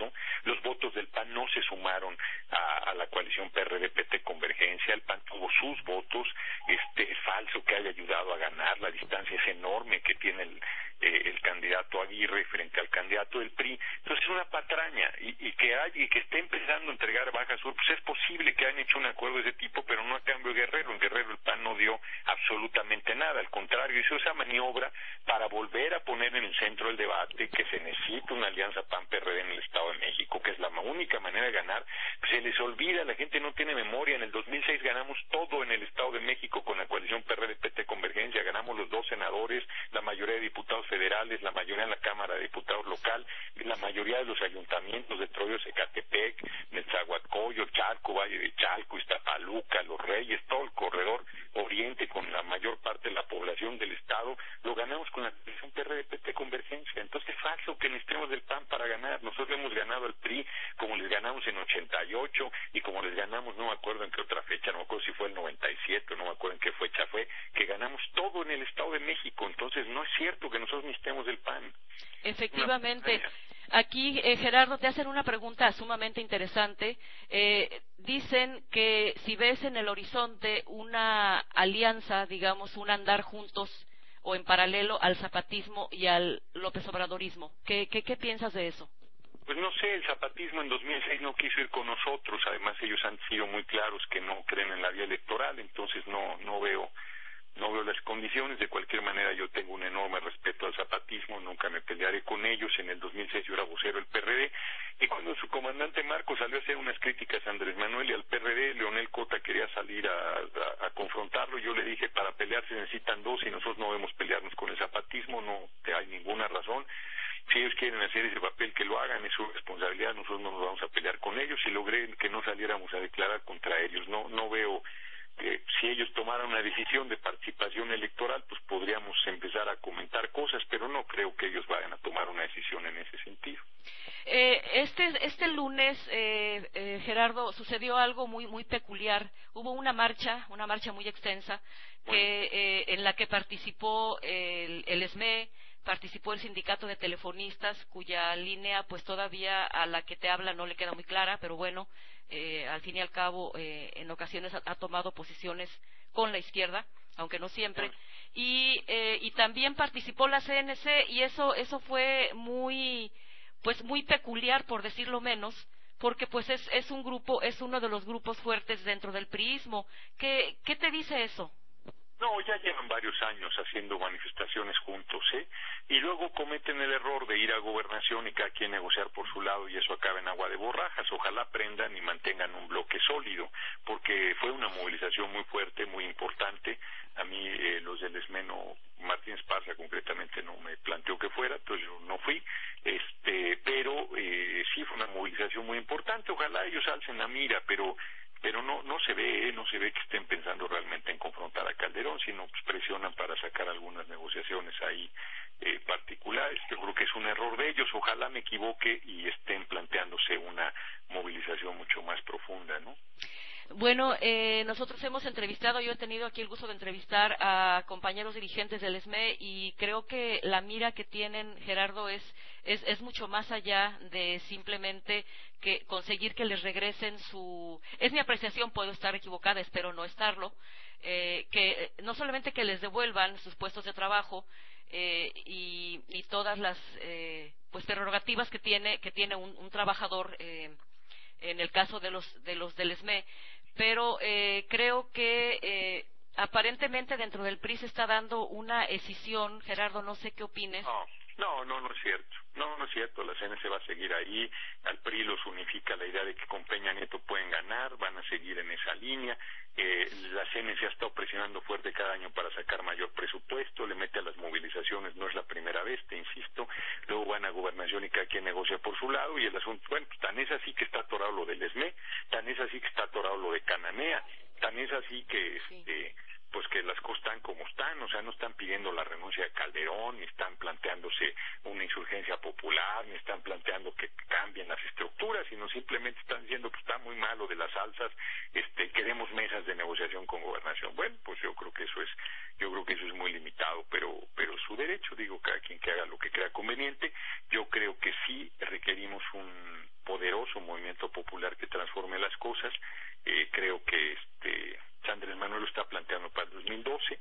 Los votos del P A N no se sumaron a, a la coalición P R D P T Convergencia. El P A N tuvo sus votos. Este, es falso que haya ayudado a ganar. La distancia es enorme que tiene el, eh, el candidato Aguirre frente al candidato del P R I. Entonces es una patraña, y, y que hay, y que esté empezando a entregar Baja Sur. Pues es posible que hayan hecho un acuerdo de ese tipo, pero no a cambio de Guerrero. En Guerrero el P A N no dio absolutamente nada, al contrario, hizo esa maniobra para volver a poner en el centro del debate que se necesita una alianza P A N-P R D en el Estado de México, que es la única manera de ganar. Pues se les olvida, la gente no tiene memoria. En el dos mil seis ganamos todo en el Estado de México con la coalición P R D P T Convergencia, ganamos los dos senadores, la mayoría de diputados federales, la mayoría en la Cámara de Diputados local, la mayoría de los ayuntamientos de Troyos, Ecatepec, Nezahualcóyotl, Charco, Valle de Chalco, Iztapaluca, Los Reyes, todo el corredor oriente con la mayor parte de la población del Estado, lo ganamos con la coalición P R D P T Convergencia. Entonces es falso que necesitemos del P A N para ganar. Nosotros hemos ganado al P R I como les ganamos en ochenta y ocho y como les ganamos, no me acuerdo en qué otra fecha, no me acuerdo si fue el noventa y siete, no me acuerdo en qué fecha fue, que ganamos todo en el Estado de México. Entonces no es cierto que nosotros necesitemos del P A N.
Efectivamente. Aquí, eh, Gerardo, te hacen una pregunta sumamente interesante. Eh, dicen que si ves en el horizonte una alianza, digamos, un andar juntos o en paralelo al zapatismo y al López Obradorismo, ¿qué, qué, qué piensas de eso?
Pues no sé, el zapatismo en dos mil seis no quiso ir con nosotros. Además, ellos han sido muy claros que no creen en la vía electoral, entonces no, no veo... No veo las condiciones. De cualquier manera, yo tengo un enorme respeto al zapatismo, nunca me pelearé con ellos. En el dos mil seis yo era vocero del P R D, y cuando su comandante Marcos salió a hacer unas críticas a Andrés Manuel y al P R D, Leonel Cota quería salir a, a, a confrontarlo. Yo le dije, para pelear se necesitan dos, y nosotros no debemos pelearnos con el zapatismo, no hay ninguna razón. Si ellos quieren hacer ese papel, que lo hagan, es su responsabilidad, nosotros no nos vamos a pelear con ellos, y logré que no saliéramos a declarar contra ellos. No, no veo... que si ellos tomaran una decisión de participación electoral, pues podríamos empezar a comentar cosas, pero no creo que ellos vayan a tomar una decisión en ese sentido.
Eh, este este lunes, eh, eh, Gerardo, sucedió algo muy muy peculiar. Hubo una marcha, una marcha muy extensa, que eh, en la que participó el, el E S M E, participó el sindicato de telefonistas, cuya línea, pues todavía a la que te habla no le queda muy clara, pero bueno, eh, al fin y al cabo, eh, en ocasiones ha, ha tomado posiciones con la izquierda, aunque no siempre, y eh, y también participó la C N C, y eso eso fue muy pues muy peculiar, por decirlo menos, porque pues es es un grupo, es uno de los grupos fuertes dentro del priismo. ¿Qué qué te dice eso?
No, ya llevan varios años haciendo manifestaciones juntos, ¿eh? Y luego cometen el error de ir a gobernación y cada quien negociar por su lado, y eso acaba en agua de borrajas. Ojalá aprendan y mantengan un bloque sólido, porque fue una movilización muy fuerte, muy importante. A mí eh, los del E S M E, no, Martín Esparza concretamente no me planteó que fuera, entonces yo no fui, este, pero eh, sí fue una movilización muy importante. Ojalá ellos alcen la mira, pero pero no no se ve, ¿eh? no se ve que estén pensando realmente en confrontar a Calderón, sino pues presionan para sacar algunas negociaciones ahí eh, particulares. Yo creo que es un error de ellos. Ojalá me equivoque y estén planteándose una movilización mucho más profunda, ¿no?
Bueno, eh, nosotros hemos entrevistado, yo he tenido aquí el gusto de entrevistar a compañeros dirigentes del E S M E, y creo que la mira que tienen, Gerardo, es es, es mucho más allá de simplemente que conseguir que les regresen su... Es mi apreciación, puedo estar equivocada, espero no estarlo, eh, que no solamente que les devuelvan sus puestos de trabajo eh, y, y todas las eh, pues prerrogativas que tiene que tiene un, un trabajador eh, en el caso de los de los del E S M E, pero eh, creo que eh, aparentemente dentro del P R I se está dando una escisión. Gerardo, no sé qué opines.
No, no, no, no es cierto. No, no es cierto. La C N C va a seguir ahí. Al P R I los unifica la idea de que con Peña Nieto pueden ganar, van a seguir en esa línea. Eh, la C N C ha estado presionando fuerte cada año para sacar mayor presupuesto, le mete a las movilizaciones, no es la primera vez, te insisto. Luego van a gobernación y cada quien negocia por su lado, y el asunto, bueno, pues tan es así que está atorado lo del E S M E, tan es así que está atorado lo de Cananea, tan es así que este pues que las cosas están como están. O sea, no están pidiendo la renuncia de Calderón, ni están planteándose una insurgencia popular, ni están planteando que cambien las estructuras, sino simplemente están diciendo que está muy malo de las alzas, este, queremos mesas de negociación con gobernación. Bueno, pues yo creo que eso es, yo creo que eso es muy limitado, pero, pero su derecho, digo, cada quien que haga lo que crea conveniente. Yo creo que sí requerimos un poderoso movimiento popular que transforme las cosas. Eh, creo que este Andrés Manuel lo está planteando para el dos mil doce.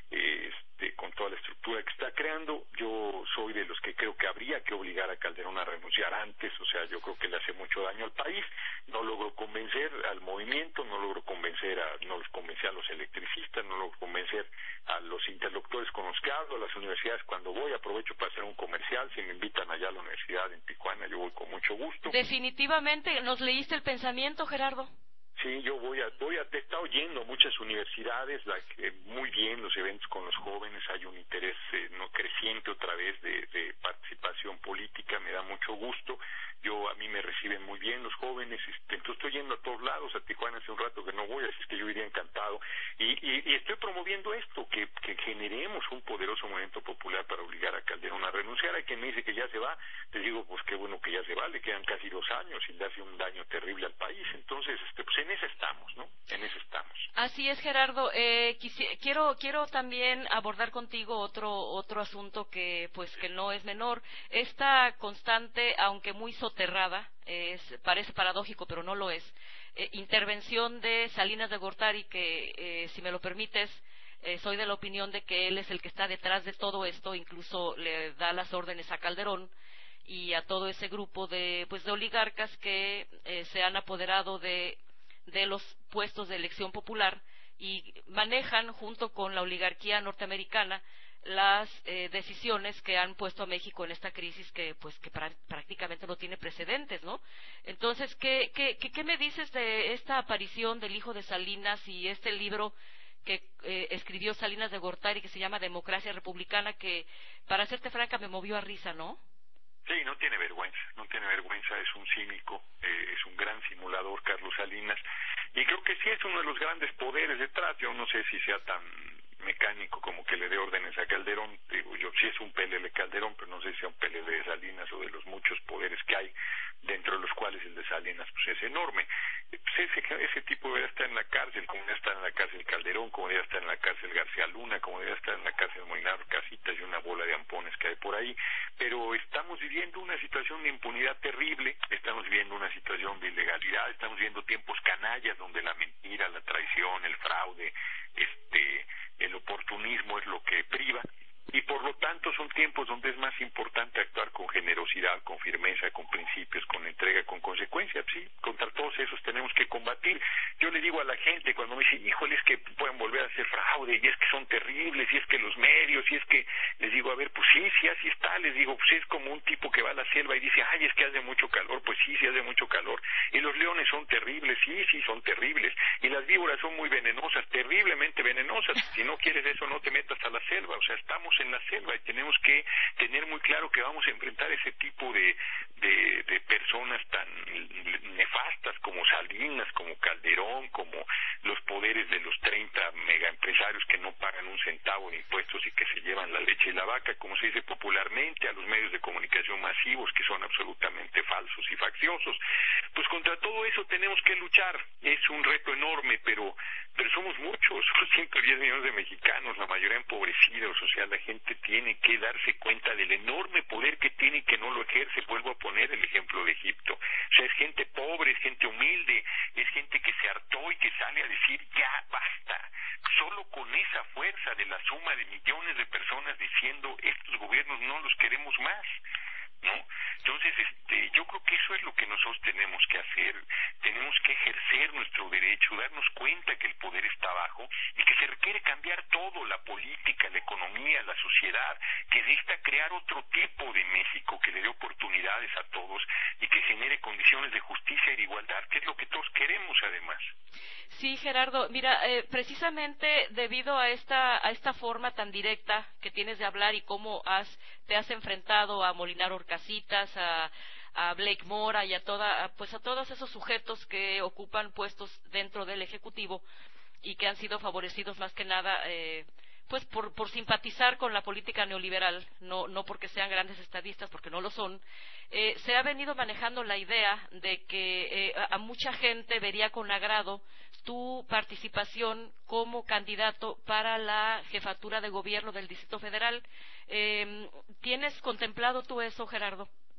Este, con toda la estructura que está creando. Yo soy de los que creo que habría que obligar a Calderón a renunciar antes, o sea, yo creo que le hace mucho daño al país. No logro convencer al movimiento, no logro convencer a, no los convencí a los electricistas, no logro convencer a los interlocutores con los que hablo, a las universidades cuando voy, aprovecho para hacer un comercial, si me invitan allá a la universidad en Tijuana, yo voy con mucho gusto.
Definitivamente, ¿nos leíste el pensamiento, Gerardo?
Sí, yo voy a, voy a, te he estado yendo a muchas universidades, la, eh, muy bien los eventos con los jóvenes, hay un interés eh, no creciente otra vez de, de participación política, me da mucho gusto. Yo, a mí me reciben muy bien los jóvenes, este, entonces estoy yendo a todos lados, a Tijuana hace un rato que no voy, así es que yo iría encantado, y, y, y estoy promoviendo esto, que, que generemos un poderoso movimiento popular para obligar a Calderón a renunciar. Hay quien me dice que ya se va, les digo, pues qué bueno que ya se va, le quedan casi dos años y le hace un daño terrible al país, entonces, este, pues en eso estamos, ¿no? En eso estamos.
Así es, Gerardo. Eh, quisi- quiero quiero también abordar contigo otro otro asunto que pues que no es menor. Esta constante, aunque muy soterrada, es parece paradójico, pero no lo es. Eh, intervención de Salinas de Gortari, que eh, si me lo permites, eh, soy de la opinión de que él es el que está detrás de todo esto, incluso le da las órdenes a Calderón y a todo ese grupo de pues de oligarcas que eh, se han apoderado de de los puestos de elección popular y manejan junto con la oligarquía norteamericana las eh, decisiones que han puesto a México en esta crisis que pues que pra- prácticamente no tiene precedentes, ¿no? Entonces, ¿qué, qué, qué, qué me dices de esta aparición del hijo de Salinas y este libro que eh, escribió Salinas de Gortari que se llama Democracia Republicana, que para serte franca me movió a risa, ¿no?
Sí, no tiene vergüenza, no tiene vergüenza, es un cínico, eh, es un gran simulador, Carlos Salinas, y creo que sí es uno de los grandes poderes detrás. Yo no sé si sea tan mecánico como que le dé órdenes a Calderón, digo yo, sí es un P L L Calderón, pero no sé si sea un P L L de Salinas o de los muchos poderes que hay, dentro de los cuales el de Salinas pues es enorme. Pues ese, ese tipo debería estar en la cárcel, como debería estar en la cárcel Calderón, como debería estar en la cárcel García Luna, como debería estar en la cárcel Molinar Casitas y una bola de ampones que hay por ahí, pero estamos viviendo una situación de impunidad terrible, estamos viviendo una situación de ilegalidad, estamos viviendo tiempos canallas donde la mentira, la traición, el fraude, este, el oportunismo es lo que priva, y por lo tanto son tiempos donde es más importante actuar con generosidad, con firmeza, con principios, con entrega, con consecuencias. Sí, contra todos esos tenemos que combatir. Yo le digo a la gente cuando me dicen, híjole, es que pueden volver a hacer fraude, y es que son terribles, y es que los medios, y es que, les digo, a ver, pues sí, sí, así está, les digo, pues es como un tipo que va a la selva y dice, ay, es que hace mucho calor, pues sí, sí hace mucho calor, y los leones son terribles, sí, sí, son terribles, y las víboras son muy venenosas, terriblemente venenosas, si no quieres eso no te metas a la selva, o sea, estamos en la selva y tenemos que tener muy claro que vamos a enfrentar ese tipo de, de, de personas tan nefastas como Salinas, como Calderón, como los poderes de los treinta megaempresarios que no pagan un centavo de impuestos y que se llevan la leche y la vaca, como se dice popularmente, a los medios de comunicación masivos que son absolutamente falsos y facciosos. Pues contra todo eso tenemos que luchar. Es un reto enorme, pero pero somos muchos, somos ciento diez millones de mexicanos, la mayoría empobrecidos, o sea, la gente tiene que darse cuenta del enorme poder que tiene y que no lo ejerce. Vuelvo a poner el ejemplo de Egipto, o sea, es gente pobre, es gente humilde, es gente que se hartó y que sale a decir, ya basta, solo con esa fuerza de la suma de millones de personas diciendo, estos gobiernos no los queremos más, ¿no? Entonces, este, yo creo que eso es lo que nosotros tenemos que hacer. Tenemos que ejercer nuestro derecho, darnos cuenta que el poder está abajo y que se requiere cambiar todo, la política, la economía, la sociedad, que necesita crear otro tipo de México que le dé oportunidades a todos y que genere condiciones de justicia y de igualdad, que es lo que todos queremos además.
Sí, Gerardo, mira, eh, precisamente debido a esta a esta forma tan directa que tienes de hablar y cómo has te has enfrentado a Molinar Horcasitas, a, a Blake Mora y a toda a, pues a todos esos sujetos que ocupan puestos dentro del Ejecutivo y que han sido favorecidos más que nada eh, pues por, por simpatizar con la política neoliberal, no, no porque sean grandes estadistas, porque no lo son. Eh, se ha venido manejando la idea de que eh, a, a mucha gente vería con agrado tu participación como candidato para la jefatura de gobierno del Distrito Federal. Eh, ¿Tienes contemplado tú eso, Gerardo?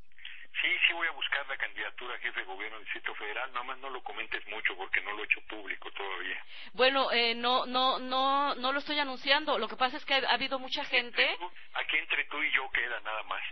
Sí, sí voy a buscar la candidatura a jefe de gobierno del Distrito Federal, nada más no lo comentes mucho porque no lo he hecho público todavía.
Bueno, eh, no, no, no, no lo estoy anunciando. Lo que pasa es que ha, ha habido mucha gente.
Aquí entre tú y yo queda nada más.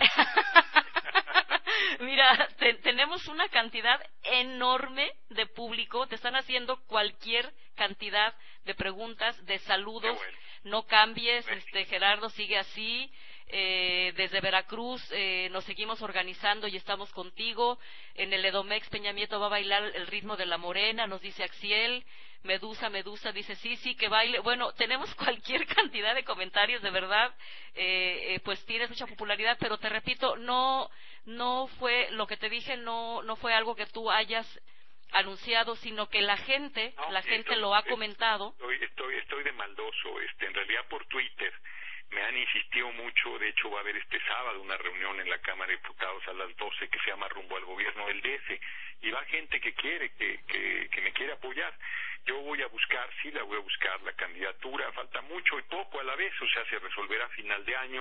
Mira, te, tenemos una cantidad enorme de público. Te están haciendo cualquier cantidad de preguntas, de saludos.
Bueno.
No cambies, este Gerardo, sigue así. Eh, desde Veracruz eh, nos seguimos organizando y estamos contigo. En el Edomex Peña Nieto va a bailar el ritmo de la morena, nos dice Axiel. Medusa, Medusa dice sí, sí, que baile. Bueno, tenemos cualquier cantidad de comentarios, de verdad. Eh, eh, pues tienes mucha popularidad, pero te repito, no, no fue lo que te dije, no, no fue algo que tú hayas anunciado, sino que la gente,
no,
la gente
estoy,
lo ha comentado.
Estoy, estoy, estoy de maldoso, este, en realidad por Twitter. Me han insistido mucho, de hecho va a haber este sábado una reunión en la Cámara de Diputados a las doce que se llama Rumbo al Gobierno del D F, y va gente que quiere, que, que, que me quiere apoyar. Yo voy a buscar, sí la voy a buscar, la candidatura, falta mucho y poco a la vez, o sea, se resolverá a final de año.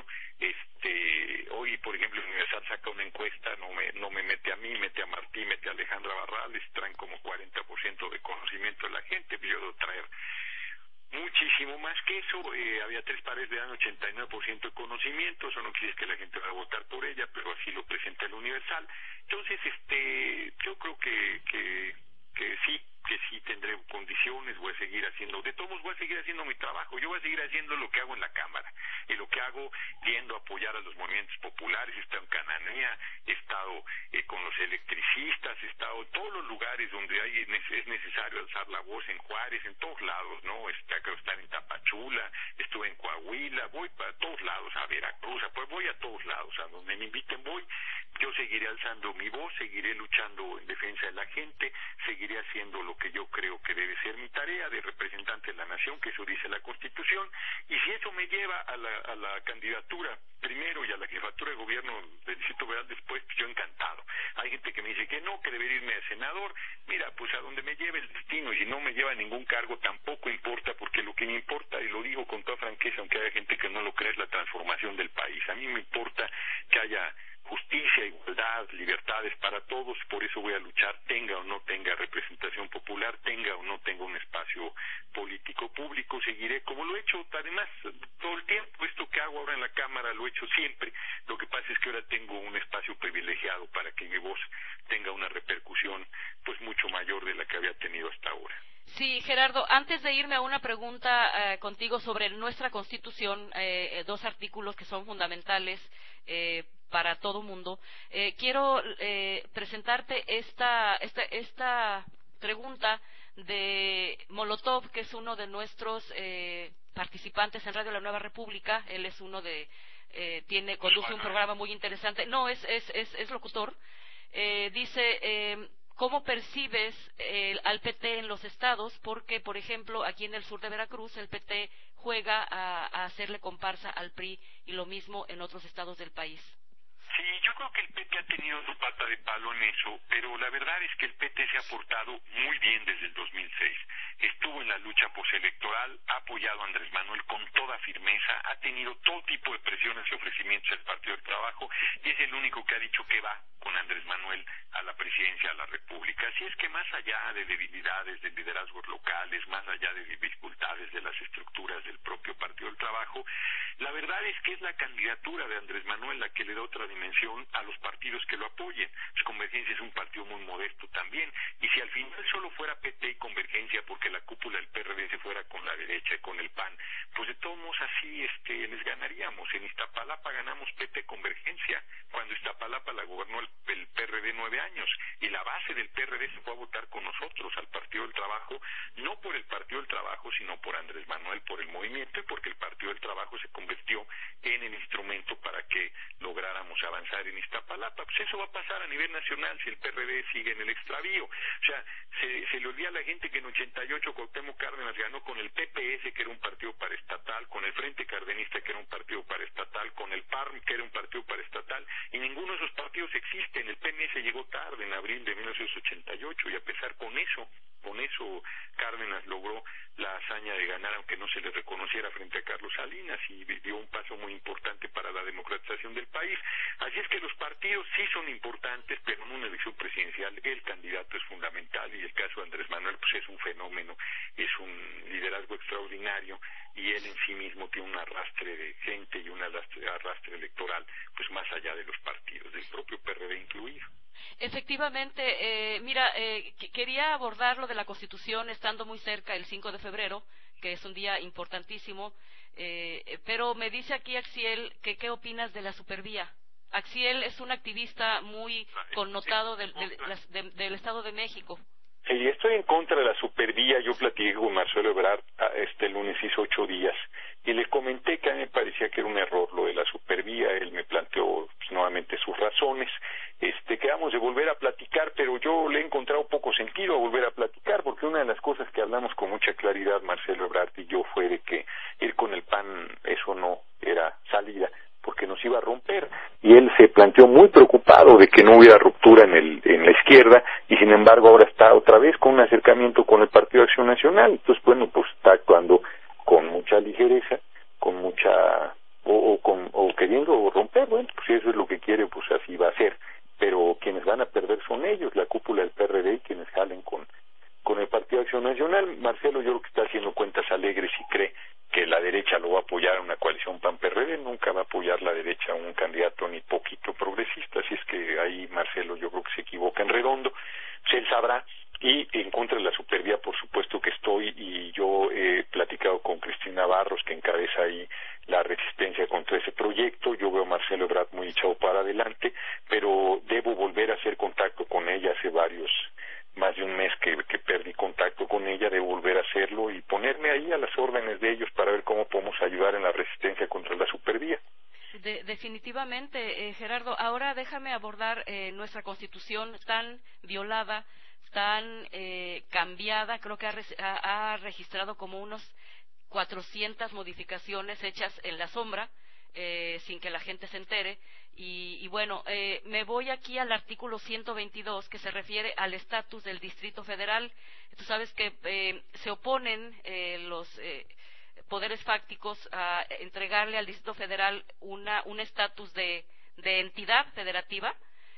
Este, hoy, por ejemplo, el Universal saca una encuesta, no me, no me mete a mí, mete a Martí, mete a Alejandra Barrales, traen como cuarenta por ciento de conocimiento de la gente, yo debo traer muchísimo más que eso. Eh, había tres pares de dan ochenta y nueve por ciento de conocimiento, eso no quiere decir que la gente va a votar por ella, pero así lo presenta el Universal. Entonces, este, yo creo que, que, que sí, que sí tendré condiciones, voy a seguir haciendo, de todos modos voy a seguir haciendo mi trabajo, yo voy a seguir haciendo lo que hago en la Cámara, y lo que hago yendo a apoyar a los movimientos populares, he estado en Cananea, he estado eh, con los electricistas, he estado en todos los lugares donde hay es necesario alzar la voz, en Juárez, en todos lados, ¿no? Está, creo estar en Tapachula, estuve en Coahuila, voy para todos lados, a Veracruz, pues voy a todos lados, a donde me inviten voy. Yo seguiré alzando mi voz, seguiré luchando en defensa de la gente, seguiré haciendo lo que yo creo que debe ser mi tarea de representante de la nación, que eso dice la Constitución, y si eso me lleva a la, a la candidatura primero y a la jefatura de gobierno del Distrito Federal después, pues yo encantado. Hay gente que me dice que no, que debería irme a senador. Mira, pues a donde me lleve el destino, y si no me lleva a ningún cargo tampoco importa, porque lo que me importa, y lo digo con toda franqueza, aunque haya gente que no lo cree, es la transformación del país. A mí me importa que haya justicia, igualdad, libertades para todos, por eso voy a luchar, tenga o no tenga representación popular, tenga o no tenga un espacio político público, seguiré como lo he hecho, además, todo el tiempo. Esto que hago ahora en la Cámara lo he hecho siempre, lo que pasa es que ahora tengo un espacio privilegiado para que mi voz tenga una repercusión pues mucho mayor de la que había tenido hasta ahora.
Sí, Gerardo, antes de irme a una pregunta eh, contigo sobre nuestra Constitución, eh, dos artículos que son fundamentales eh, para todo mundo, eh, quiero eh, presentarte esta, esta, esta pregunta de Molotov, que es uno de nuestros eh, participantes en Radio La Nueva República. Él es uno de, eh, tiene, conduce un programa muy interesante. No, es, es, es, es locutor. Eh, dice, eh, ¿cómo percibes eh, al P T en los estados? Porque, por ejemplo, aquí en el sur de Veracruz, el P T juega a, a hacerle comparsa al P R I, y lo mismo en otros estados del país.
Sí, yo creo que el P T ha tenido su pata de palo en eso, pero la verdad es que el P T se ha portado muy bien desde el dos mil seis. Estuvo en la lucha postelectoral, ha apoyado a Andrés Manuel con toda firmeza, ha tenido todo tipo de presiones y ofrecimientos del Partido del Trabajo, y es el único que ha dicho que va con Andrés Manuel a la presidencia de la República. Así es que más allá de debilidades de liderazgos locales, más allá de dificultades de las estructuras del propio Partido del Trabajo, la verdad es que es la candidatura de Andrés Manuel la que le da otra dimensión a los partidos que lo apoyen. Pues Convergencia es un partido muy modesto también, y si al final solo fuera P T y Convergencia, porque la cúpula del P R D se fuera con la derecha y con el P A N, pues de todos modos así este, les ganaríamos. En Iztapalapa ganamos P T Convergencia, cuando Iztapalapa la gobernó el, el P R D nueve años, y la base del P R D se fue a votar con nosotros al Partido del Trabajo, no por el Partido del Trabajo, sino por Andrés Manuel, por el movimiento, y porque el Partido del Trabajo se convirtió en el instrumento para que lográramos avanzar en Iztapalapa. Pues eso va a pasar a nivel nacional si el P R D sigue en el extravío. O sea, se, se le olvida a la gente que en ochenta y ocho Cuauhtémoc Cárdenas ganó con el P P S, que era un partido paraestatal, con el Frente Cardenista, que era un partido paraestatal, con el P A R M, que era un partido paraestatal, y ninguno de esos partidos existen. El P M S llegó tarde, en abril de mil novecientos ochenta y ocho, y a pesar con eso, con eso Cárdenas logró la hazaña de ganar, aunque no se le reconociera frente a Carlos Salinas, y dio un paso muy importante para la democratización del país. Así es que los partidos sí son importantes, pero en una elección presidencial el candidato es fundamental, y el caso de Andrés Manuel pues es un fenómeno, es un liderazgo extraordinario, y él en sí mismo tiene un arrastre de gente y un arrastre, arrastre electoral, pues más allá de los partidos, del propio P R D incluido.
Efectivamente, eh, mira, eh, quería abordar lo de la Constitución estando muy cerca el cinco de febrero, que es un día importantísimo, eh, pero me dice aquí Axiel que qué opinas de la supervía. Axiel es un activista muy connotado del, del, del, del Estado de México.
Sí, estoy en contra de la supervía. Yo platiqué con Marcelo Ebrard este lunes, hizo ocho días, y le comenté que a mí me parecía que era un error lo de la supervía. Él me planteó pues, nuevamente sus razones. Este, quedamos de volver a platicar, pero yo le he encontrado poco sentido a volver a platicar, porque una de las cosas que hablamos con mucha claridad Marcelo Ebrard y yo fue de que ir con el P A N, eso no era salida, porque nos iba a romper, y él se planteó muy preocupado de que no hubiera ruptura en el en la izquierda, y sin embargo ahora está otra vez con un acercamiento con el Partido Acción Nacional. Entonces, bueno, pues está actuando con mucha ligereza, con mucha, o, o, con, o queriendo romper. Bueno, pues si eso es lo que quiere, pues así va a ser, pero quienes van a perder son ellos, la cúpula del P R D, y quienes jalen con con el Partido Acción Nacional. Marcelo yo creo que está haciendo cuentas alegres y cree que la derecha lo va a apoyar a una coalición P A N P R D, nunca va a apoyar la derecha a un candidato ni poquito progresista, así es que ahí Marcelo yo creo que se equivoca en redondo. Pues él sabrá, y en contra de la supervía por supuesto que estoy, y yo he platicado con Cristina Barros, que encabeza ahí la resistencia contra ese proyecto. Yo veo a Marcelo Ebrard muy echado para adelante, pero debo volver a hacer contacto con ella. Hace varios más de un mes que, que perdí contacto con ella, debo volver a hacerlo y ponerme ahí a las órdenes de ellos para ver cómo podemos ayudar en la resistencia contra la supervía.
De, definitivamente, eh, Gerardo. Ahora déjame abordar eh, nuestra Constitución tan violada, tan eh, cambiada. Creo que ha, ha, ha registrado como unos cuatrocientas modificaciones hechas en la sombra, eh, sin que la gente se entere. Y, y bueno, eh, me voy aquí al artículo ciento veintidós, que se refiere al estatus del Distrito Federal. Tú sabes que eh, se oponen eh, los eh, poderes fácticos a entregarle al Distrito Federal una un estatus de, de entidad federativa.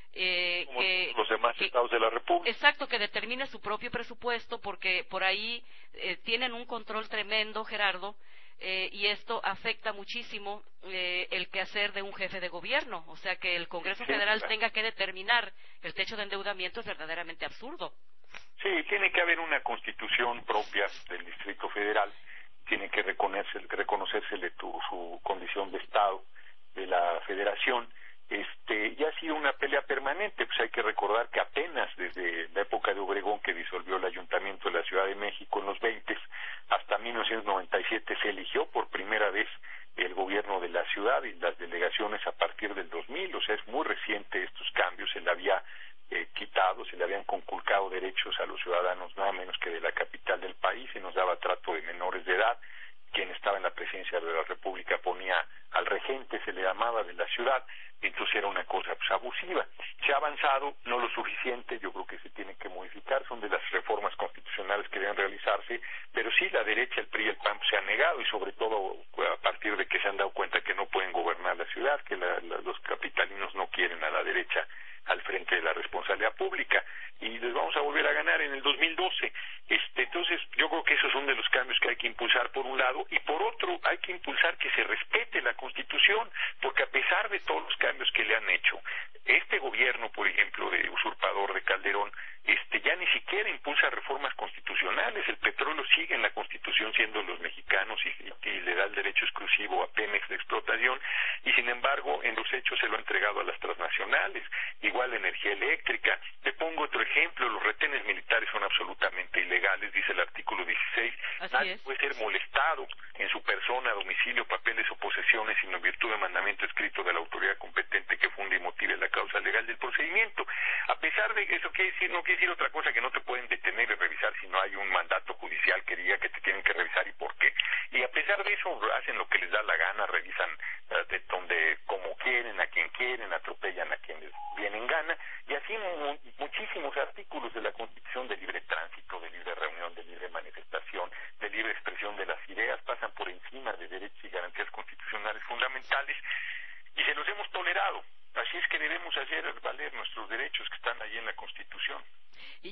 Eh,
Como
que,
los demás
que,
estados de la República.
Exacto, que determine su propio presupuesto, porque por ahí eh, tienen un control tremendo, Gerardo. Eh, y esto afecta muchísimo eh, el quehacer de un jefe de gobierno. O sea, que el Congreso
sí,
Federal
claro.
tenga que determinar el techo de endeudamiento es verdaderamente absurdo.
Sí, tiene que haber una constitución propia del Distrito Federal, tiene que reconocerse, reconocérsele tu, su condición de Estado de la Federación. Este, ya ha sido una pelea permanente, pues hay que recordar que apenas desde la época de Obregón, que disolvió el Ayuntamiento de la Ciudad de México en los veinte, hasta mil novecientos noventa y siete se eligió por primera vez el gobierno de la ciudad y las delegaciones a partir del dos mil, o sea, es muy reciente estos cambios. Se le había eh, quitado, se le habían conculcado derechos a los ciudadanos nada menos que de la capital del país, y nos daba trato de menores de edad. Quien estaba en la presidencia de la República ponía al regente, se le llamaba, de la ciudad, entonces era una cosa pues, abusiva. Se ha avanzado, no lo suficiente, yo creo que se tiene que modificar, son de las reformas constitucionales que deben realizarse, pero sí la derecha, el P R I y el P A N se han negado, y sobre todo a partir de que se han dado cuenta que no pueden gobernar la ciudad, que la, la, los capitalinos no quieren a la derecha al frente de la responsabilidad pública, y les vamos a volver a ganar en el dos mil doce. Este, entonces, yo creo que esos son de los cambios que hay que impulsar por un lado, y por otro hay que impulsar que se respete la Constitución, porque a pesar de todos los cambios que le han hecho, este gobierno, por ejemplo, de usurpador de Calderón, este, ya ni siquiera impulsa reformas constitucionales. El petróleo sigue en la Constitución siendo los mexicanos, y, y le da el derecho exclusivo a Pemex de explotación, y sin embargo en los hechos se lo ha entregado a las transnacionales. Igual la energía eléctrica. Te pongo otro ejemplo, los retenes militares son absolutamente ilegales, dice el artículo dieciséis.
Así
Nadie
es.
puede ser molestado en su persona, domicilio, papeles o posesiones, sino en virtud de mandamiento escrito de la autoridad competente que funde y motive la causa legal del procedimiento. A pesar de eso, quiere decir, no quiere decir otra cosa que no te pueden detener y revisar si no hay un mandato judicial que diga que te tienen que revisar y por qué. Y a pesar de eso, hacen lo que les da la gana, revisan uh, de donde, como quieren, a quien quieren, atropellan a quienes vienen gana, y así mu muchísimos artículos de la Constitución, de libre tránsito, de libre reunión, de libre manifestación, de libre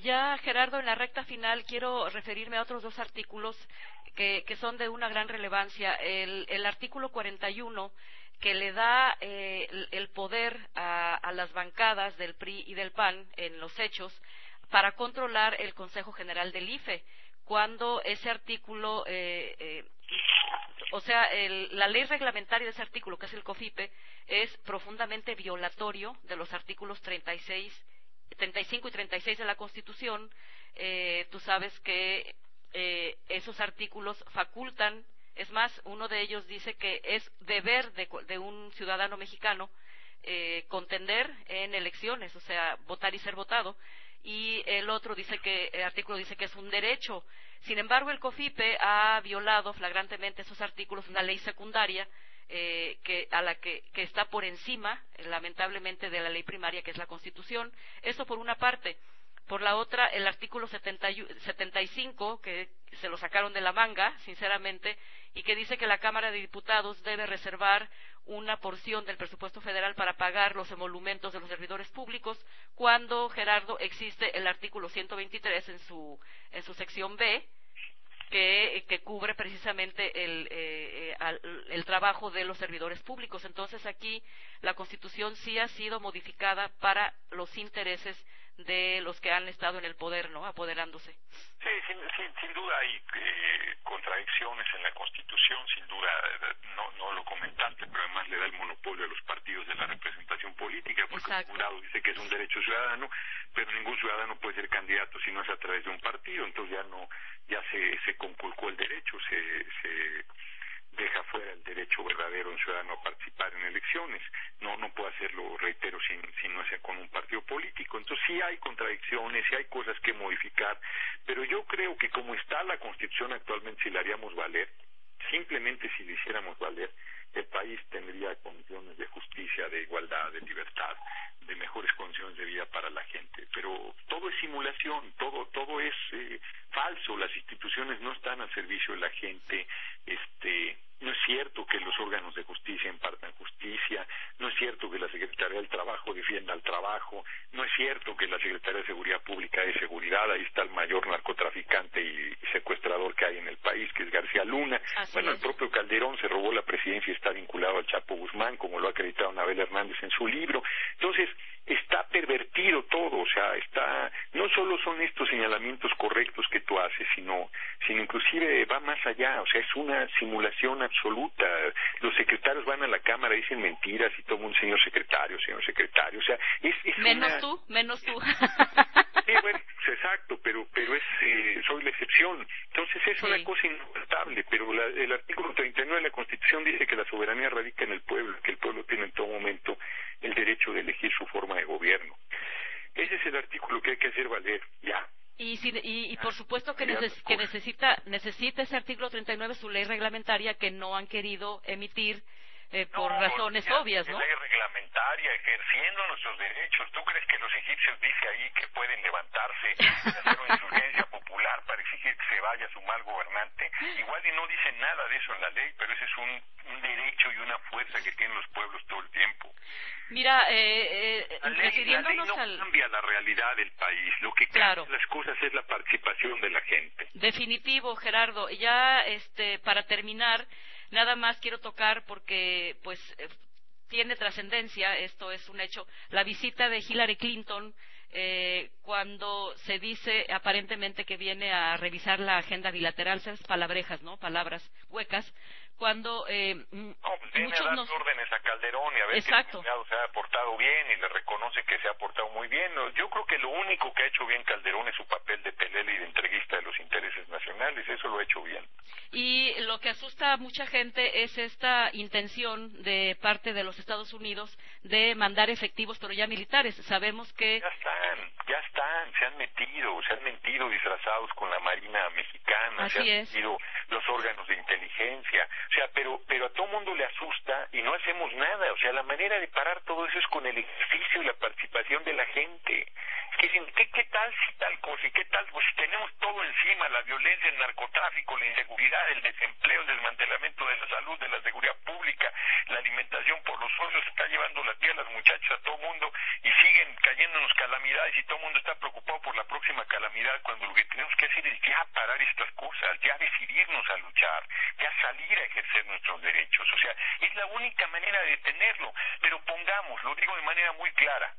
ya, Gerardo, en la recta final quiero referirme a otros dos artículos que, que son de una gran relevancia. El, el artículo cuarenta y uno, que le da eh, el, el poder a, a las bancadas del P R I y del P A N en los hechos para controlar el Consejo General del I F E, cuando ese artículo, eh, eh, o sea, el, la ley reglamentaria de ese artículo, que es el COFIPE, es profundamente violatorio de los artículos treinta y seis, treinta y cinco y treinta y seis de la Constitución. Eh, tú sabes que eh, esos artículos facultan, es más, uno de ellos dice que es deber de, de un ciudadano mexicano eh, contender en elecciones, o sea, votar y ser votado, y el otro dice que, el artículo dice que es un derecho. Sin embargo, el COFIPE ha violado flagrantemente esos artículos, una ley secundaria eh, que, a la que, que está por encima, lamentablemente, de la ley primaria, que es la Constitución. Eso por una parte. Por la otra, el artículo setenta y cinco, que se lo sacaron de la manga, sinceramente, y que dice que la Cámara de Diputados debe reservar una porción del presupuesto federal para pagar los emolumentos de los servidores públicos, cuando, Gerardo, existe el artículo ciento veintitrés en su, en su sección B, que, que cubre precisamente el, eh, el, el trabajo de los servidores públicos. Entonces, aquí la Constitución sí ha sido modificada para los intereses de los que han estado en el poder, ¿no?, apoderándose.
Sí, sin, sin, sin duda hay eh, contradicciones en la Constitución, sin duda, no, no lo comentaste, pero además le da el monopolio a los partidos de la representación política, porque
Exacto.
por un lado dice que es un derecho ciudadano, pero ningún ciudadano puede ser candidato si no es a través de un partido, entonces ya no, ya se, se conculcó el derecho, se, se deja fuera el derecho verdadero de un ciudadano a participar en elecciones. No no puede hacerlo, reitero, si, si no sea con un partido político. Entonces sí hay contradicciones, sí hay cosas que modificar, pero yo creo que como está la Constitución actualmente, si la haríamos valer, simplemente si la hiciéramos valer, el país tendría condiciones de justicia, de igualdad, de libertad, de mejores condiciones de vida para la gente. Pero todo es simulación, todo todo es eh, falso, las instituciones no están al servicio de la gente, este no es cierto que los órganos de justicia impartan justicia, no es cierto que la Secretaría del Trabajo defienda al trabajo, no es cierto que la Secretaría de Seguridad Pública dé seguridad. Ahí está el mayor narcotraficante y secuestrador que hay en el país, que es García Luna.
Así
bueno,
es.
El propio Calderón se robó la presidencia y está vinculado al Chapo Guzmán, como lo ha acreditado Anabel Hernández en su libro. Entonces, está pervertido todo, o sea, está, no solo son estos señalamientos correctos que tú haces, sino, sino inclusive va más allá, o sea, es una simulación absoluta. Los secretarios van a la Cámara, dicen mentiras y todo el mundo, señor secretario, señor secretario, o sea, es, es
menos
una...
tú, menos tú.
Sí, bueno, pues exacto, pero pero es eh, soy la excepción. Entonces es
Sí.
una cosa inaceptable, pero la, el artículo treinta y nueve de la Constitución dice que la soberanía radica en el pueblo, que el pueblo tiene en todo momento el derecho de elegir su forma de gobierno. Ese es el artículo que hay que hacer valer, ya.
Y, si, y, y por supuesto que,
Ya,
neces-
pues.
que necesita, necesita ese artículo treinta y nueve su ley reglamentaria, que no han querido emitir eh, por
No,
razones
ya,
obvias, ¿no?
ley reglamentaria, ejerciendo nuestros derechos. ¿Tú crees que los egipcios dice ahí que pueden levantarse y hacer una insurgencia popular para exigir que se vaya su mal gobernante? Igual y no dicen nada de eso en la ley, pero ese es un, un derecho y una fuerza que tienen los pueblos todo el tiempo.
Mira, eh, eh,
La ley, la ley
refiriéndonos
no
al...
cambia la realidad del país, lo que
Claro.
cambia las cosas es la participación de la gente.
Definitivo, Gerardo. Ya, este, para terminar, nada más quiero tocar, porque, pues, eh, tiene trascendencia, esto es un hecho, la visita de Hillary Clinton, eh, cuando se dice aparentemente que viene a revisar la agenda bilateral, esas palabrejas, ¿no? Palabras huecas, cuando eh,
No, pues viene
muchos
a dar
nos...
órdenes a Calderón y a ver
Exacto.
si el se ha portado bien y le reconoce que se ha portado muy bien. No, yo creo que lo único que ha hecho bien Calderón es su papel de pelele y de entreguista de los intereses nacionales, eso lo ha hecho bien.
Y lo que asusta a mucha gente es esta intención de parte de los Estados Unidos de mandar efectivos, pero ya militares. Sabemos que...
Ya están, ya están, se han metido, se han mentido disfrazados con la Marina Mexicana,
Así
se han
es.
metido los órganos de inteligencia, o sea, pero, pero a todo mundo le asusta y no hacemos nada, o sea, la manera de parar todo eso es con el ejercicio y la participación de la gente. que dicen, ¿qué, qué tal si tal cosa? ¿Y qué tal? Pues tenemos todo encima, la violencia, el narcotráfico, la inseguridad, el desempleo, el desmantelamiento de la salud, de la seguridad pública, la alimentación por los socios, se está llevando la tía a las muchachas, a todo mundo, y siguen cayéndonos calamidades y todo el mundo está preocupado por la próxima calamidad, cuando lo que tenemos que hacer es ya parar estas cosas, ya decidirnos a luchar, ya salir a ejercer nuestros derechos. O sea, es la única manera de detenerlo, pero pongamos, lo digo de manera muy clara,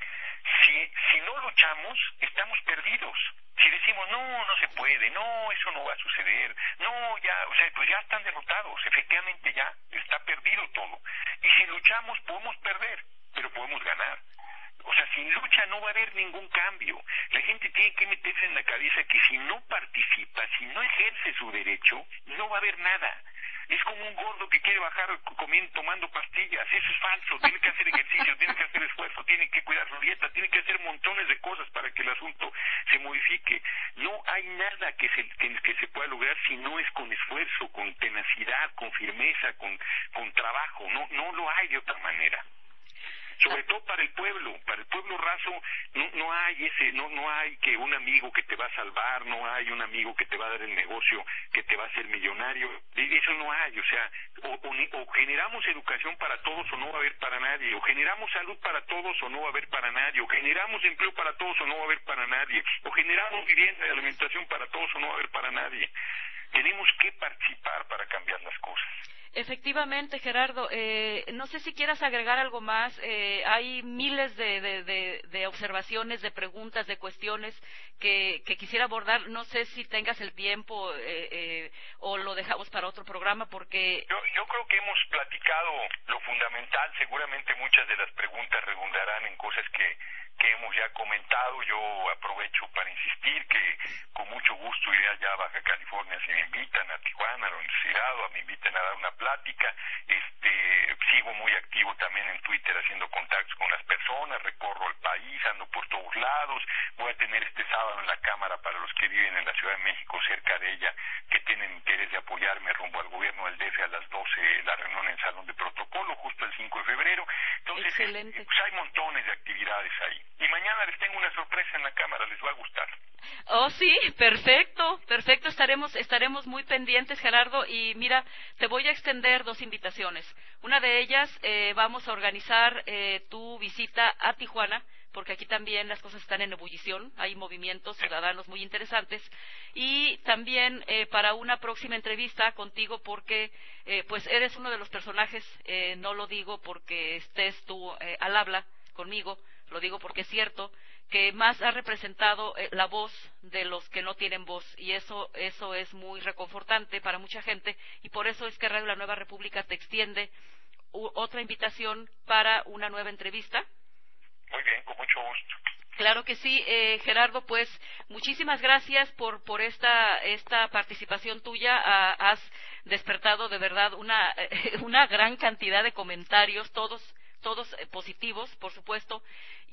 si, si no luchamos, estamos perdidos. Si decimos, no, no se puede, no, eso no va a suceder, no, ya, o sea, pues ya están derrotados, efectivamente ya está perdido todo. Y si luchamos, podemos perder, pero podemos ganar. O sea, sin lucha no va a haber ningún cambio. La gente tiene que meterse en la cabeza que si no participa, si no ejerce su derecho, no va a haber nada. Es como un gordo que quiere bajar comiendo, tomando pastillas. Eso es falso. Tiene que hacer ejercicio, tiene que hacer esfuerzo, tiene que cuidar su dieta, tiene que hacer montones de cosas para que el asunto se modifique. No hay nada que se, que, que se pueda lograr si no es con esfuerzo, con tenacidad, con firmeza, con, con trabajo. No, no lo hay de otra manera. Sobre todo para el pueblo, para el pueblo raso no, no hay ese, no, no hay que un amigo que te va a salvar, no hay un amigo que te va a dar el negocio, que te va a hacer millonario, eso no hay, o sea, o, o, o generamos educación para todos o no va a haber para nadie, o generamos salud para todos o no va a haber para nadie, o generamos empleo para todos o no va a haber para nadie, o generamos vivienda y alimentación para todos o no va a haber para nadie. Tenemos que participar para cambiar las cosas.
Efectivamente, Gerardo, eh, no sé si quieras agregar algo más. Eh, hay miles de, de, de, de observaciones, de preguntas, de cuestiones que, que quisiera abordar. No sé si tengas el tiempo eh, eh, o lo dejamos para otro programa, porque...
Yo, yo creo que hemos platicado lo fundamental. Seguramente muchas de las preguntas redundarán en cosas que, que hemos ya comentado. Yo aprovecho para insistir que con mucho gusto iré allá a Baja California si me invitan, a Tijuana, a la universidad, o me inviten a dar una plática. Este, sigo muy activo también en Twitter haciendo contactos con las personas, recorro el país, ando por todos lados. Voy a tener este sábado en la Cámara, para los que viven en la Ciudad de México, cerca de ella, que tienen interés de apoyarme rumbo al gobierno del D F a las doce, la reunión en Salón de Protocolo, justo el cinco de febrero. Entonces,
excelente.
Pues hay montones de actividades ahí. Y mañana les tengo una sorpresa en la Cámara, les va a gustar.
Oh, sí, perfecto, perfecto, estaremos, estaremos muy pendientes, Gerardo, y mira, te voy a extender dos invitaciones. Una de ellas, eh, vamos a organizar eh, tu visita a Tijuana, porque aquí también las cosas están en ebullición, hay movimientos ciudadanos muy interesantes, y también eh, para una próxima entrevista contigo, porque eh, pues eres uno de los personajes, eh, no lo digo porque estés tú eh, al habla conmigo, lo digo porque es cierto, que más ha representado eh, la voz de los que no tienen voz, y eso eso es muy reconfortante para mucha gente, y por eso es que Radio La Nueva República te extiende u, otra invitación para una nueva entrevista.
Muy bien, con mucho gusto.
Claro que sí, eh, Gerardo, pues muchísimas gracias por por esta esta participación tuya. Ah, has despertado de verdad una eh, una gran cantidad de comentarios, todos todos eh, positivos, por supuesto,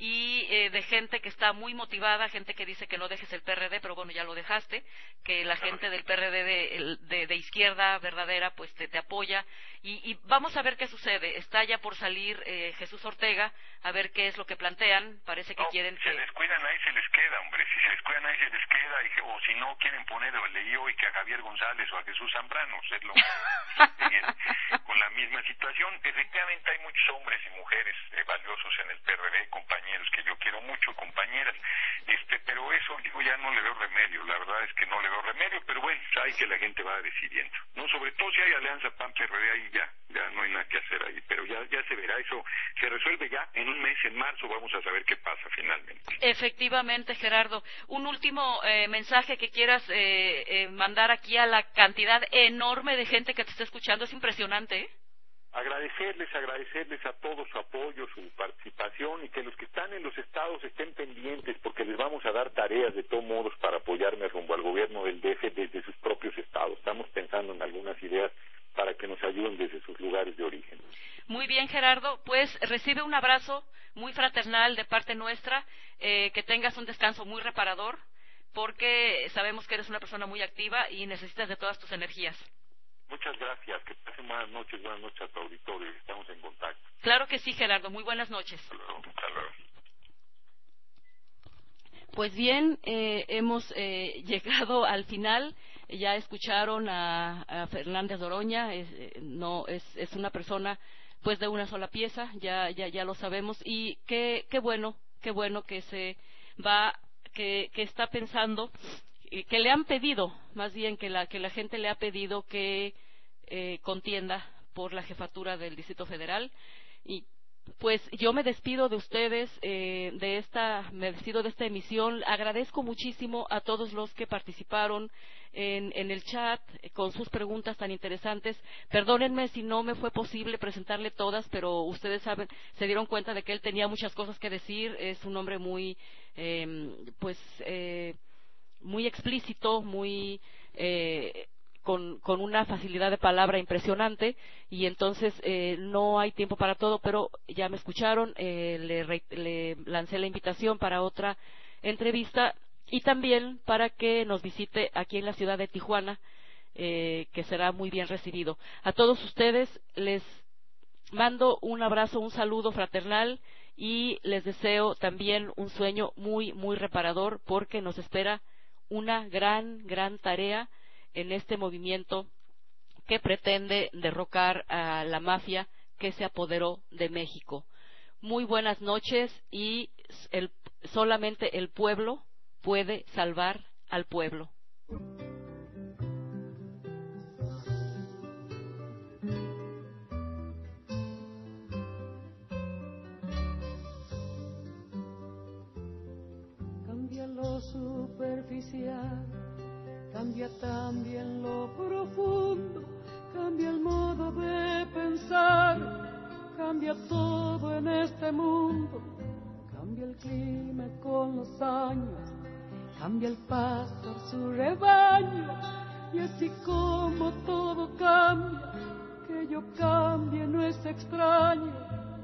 y eh, de gente que está muy motivada, gente que dice que no dejes el P R D, pero bueno, ya lo dejaste, que la gente del P R D de, de, de izquierda verdadera pues te, te apoya, y, y vamos a ver qué sucede. Está ya por salir eh, Jesús Ortega, a ver qué es lo que plantean. Parece que
no,
quieren
se
que...
se descuidan, ahí se les queda, hombre, si se descuidan ahí se les queda, y, o si no quieren poner, leí hoy que a Javier González o a Jesús Zambrano, es lo con la misma situación. Efectivamente hay muchos hombres y mujeres eh, valiosos en el P R D, compañeros que yo quiero mucho, compañeras, este, pero eso digo ya no le veo remedio, la verdad es que no le veo remedio, pero bueno, sabe que la gente va decidiendo, no, sobre todo si hay alianza P A N P R D, ahí ya, ya no hay nada que hacer ahí, pero ya, ya se verá, eso se resuelve ya en un mes, en marzo vamos a saber qué pasa finalmente.
Efectivamente, Gerardo, un último eh, mensaje que quieras eh, eh, mandar aquí a la cantidad enorme de gente que te está escuchando, es impresionante, ¿eh?
Agradecerles, agradecerles a todos su apoyo, su participación, y que los que están en los estados estén pendientes, porque les vamos a dar tareas de todos modos para apoyarme rumbo al gobierno del D F desde sus propios estados. Estamos pensando en algunas ideas para que nos ayuden desde sus lugares de origen.
Muy bien, Gerardo, pues recibe un abrazo muy fraternal de parte nuestra, eh, que tengas un descanso muy reparador, porque sabemos que eres una persona muy activa y necesitas de todas tus energías.
Muchas gracias, que pasen buenas noches, buenas noches a tu auditorio, estamos en contacto.
Claro que sí, Gerardo, muy buenas noches.
Hasta luego. Hasta luego.
Pues bien, eh, hemos eh, llegado al final. Ya escucharon a, a Fernández Doroña. Es, eh, no es, es una persona pues de una sola pieza. Ya ya ya lo sabemos, y qué qué bueno qué bueno que se va que que está pensando, que le han pedido, más bien que la que la gente le ha pedido que eh, contienda por la jefatura del Distrito Federal. Y pues yo me despido de ustedes, eh, de esta, me despido de esta emisión. Agradezco muchísimo a todos los que participaron en, en el chat eh, con sus preguntas tan interesantes. Perdónenme si no me fue posible presentarle todas, pero ustedes saben, se dieron cuenta de que él tenía muchas cosas que decir. Es un hombre muy, eh, pues, eh, muy explícito, muy eh, Con, con una facilidad de palabra impresionante, y entonces eh, no hay tiempo para todo, pero ya me escucharon. eh, le, re, le lancé la invitación para otra entrevista, y también para que nos visite aquí en la ciudad de Tijuana, eh, que será muy bien recibido. A todos ustedes les mando un abrazo, un saludo fraternal, y les deseo también un sueño muy, muy reparador, porque nos espera una gran, gran tarea en este movimiento que pretende derrocar a la mafia que se apoderó de México. Muy buenas noches, y el, solamente el pueblo puede salvar al pueblo.
Cambia lo superficial, cambia también lo profundo, cambia el modo de pensar, cambia todo en este mundo, cambia el clima con los años, cambia el pastor su rebaño, y así como todo cambia, que yo cambie no es extraño.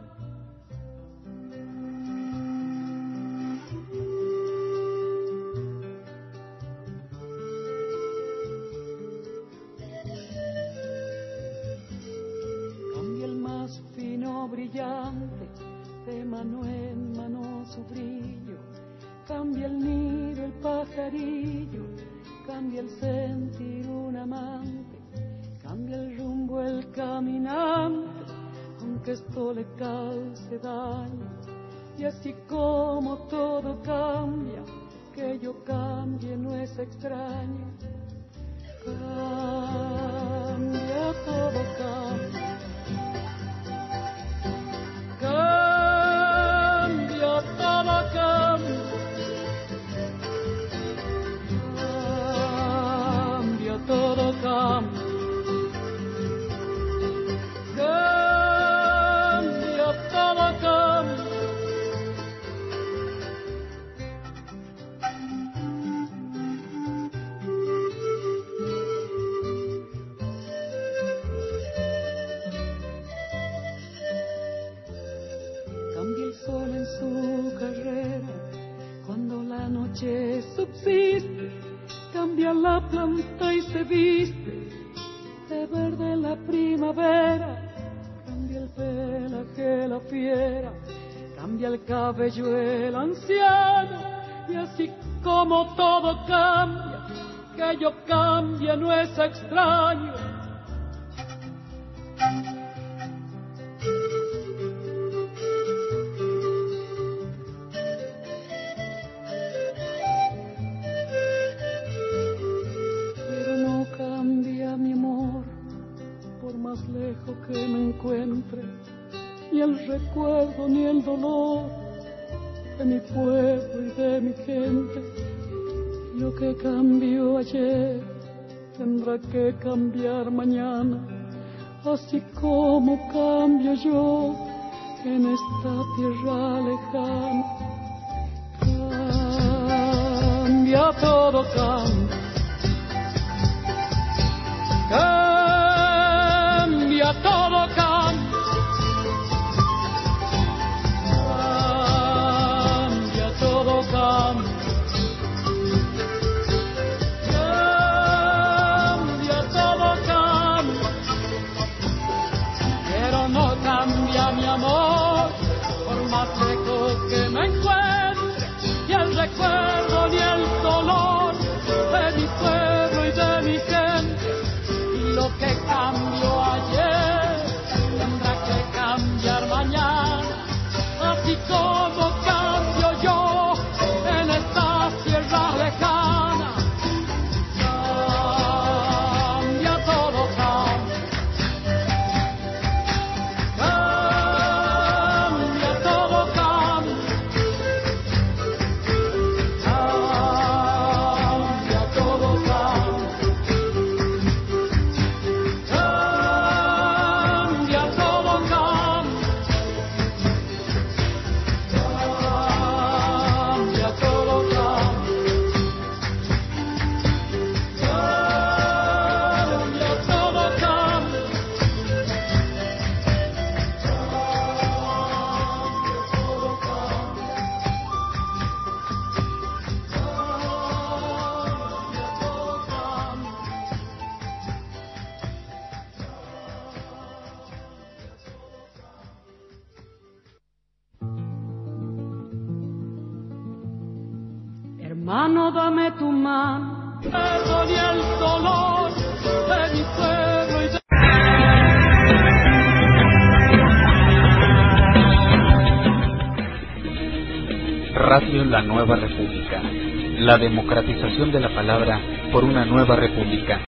Brillante, de mano en mano su brillo, cambia el nido el pajarillo, cambia el sentir un amante, cambia el rumbo el caminante, aunque esto le cause daño. Y así como todo cambia, que yo cambie no es extraño. Cambia, todo cambia. Cambia, todo cambia, cambia, todo cambia, cambia, todo cambia. Subsiste, cambia la planta y se viste de verde la primavera, cambia el pelaje la fiera, cambia el cabello el anciano, y así como todo cambia, que yo cambie no es extraño. Que me encuentre, ni el recuerdo ni el dolor de mi pueblo y de mi gente. Lo que cambió ayer tendrá que cambiar mañana, así como cambio yo en esta tierra lejana. Cambia, todo cambia, cambia, todo cambia, cambia, todo cambia, cambia, todo cambia, pero no cambia mi amor, por más lejos que me encuentre, y el recuerdo Mano, dame tu mano, perdón y el dolor de mi pueblo y de...
Radio La Nueva República. La democratización de la palabra por una nueva república.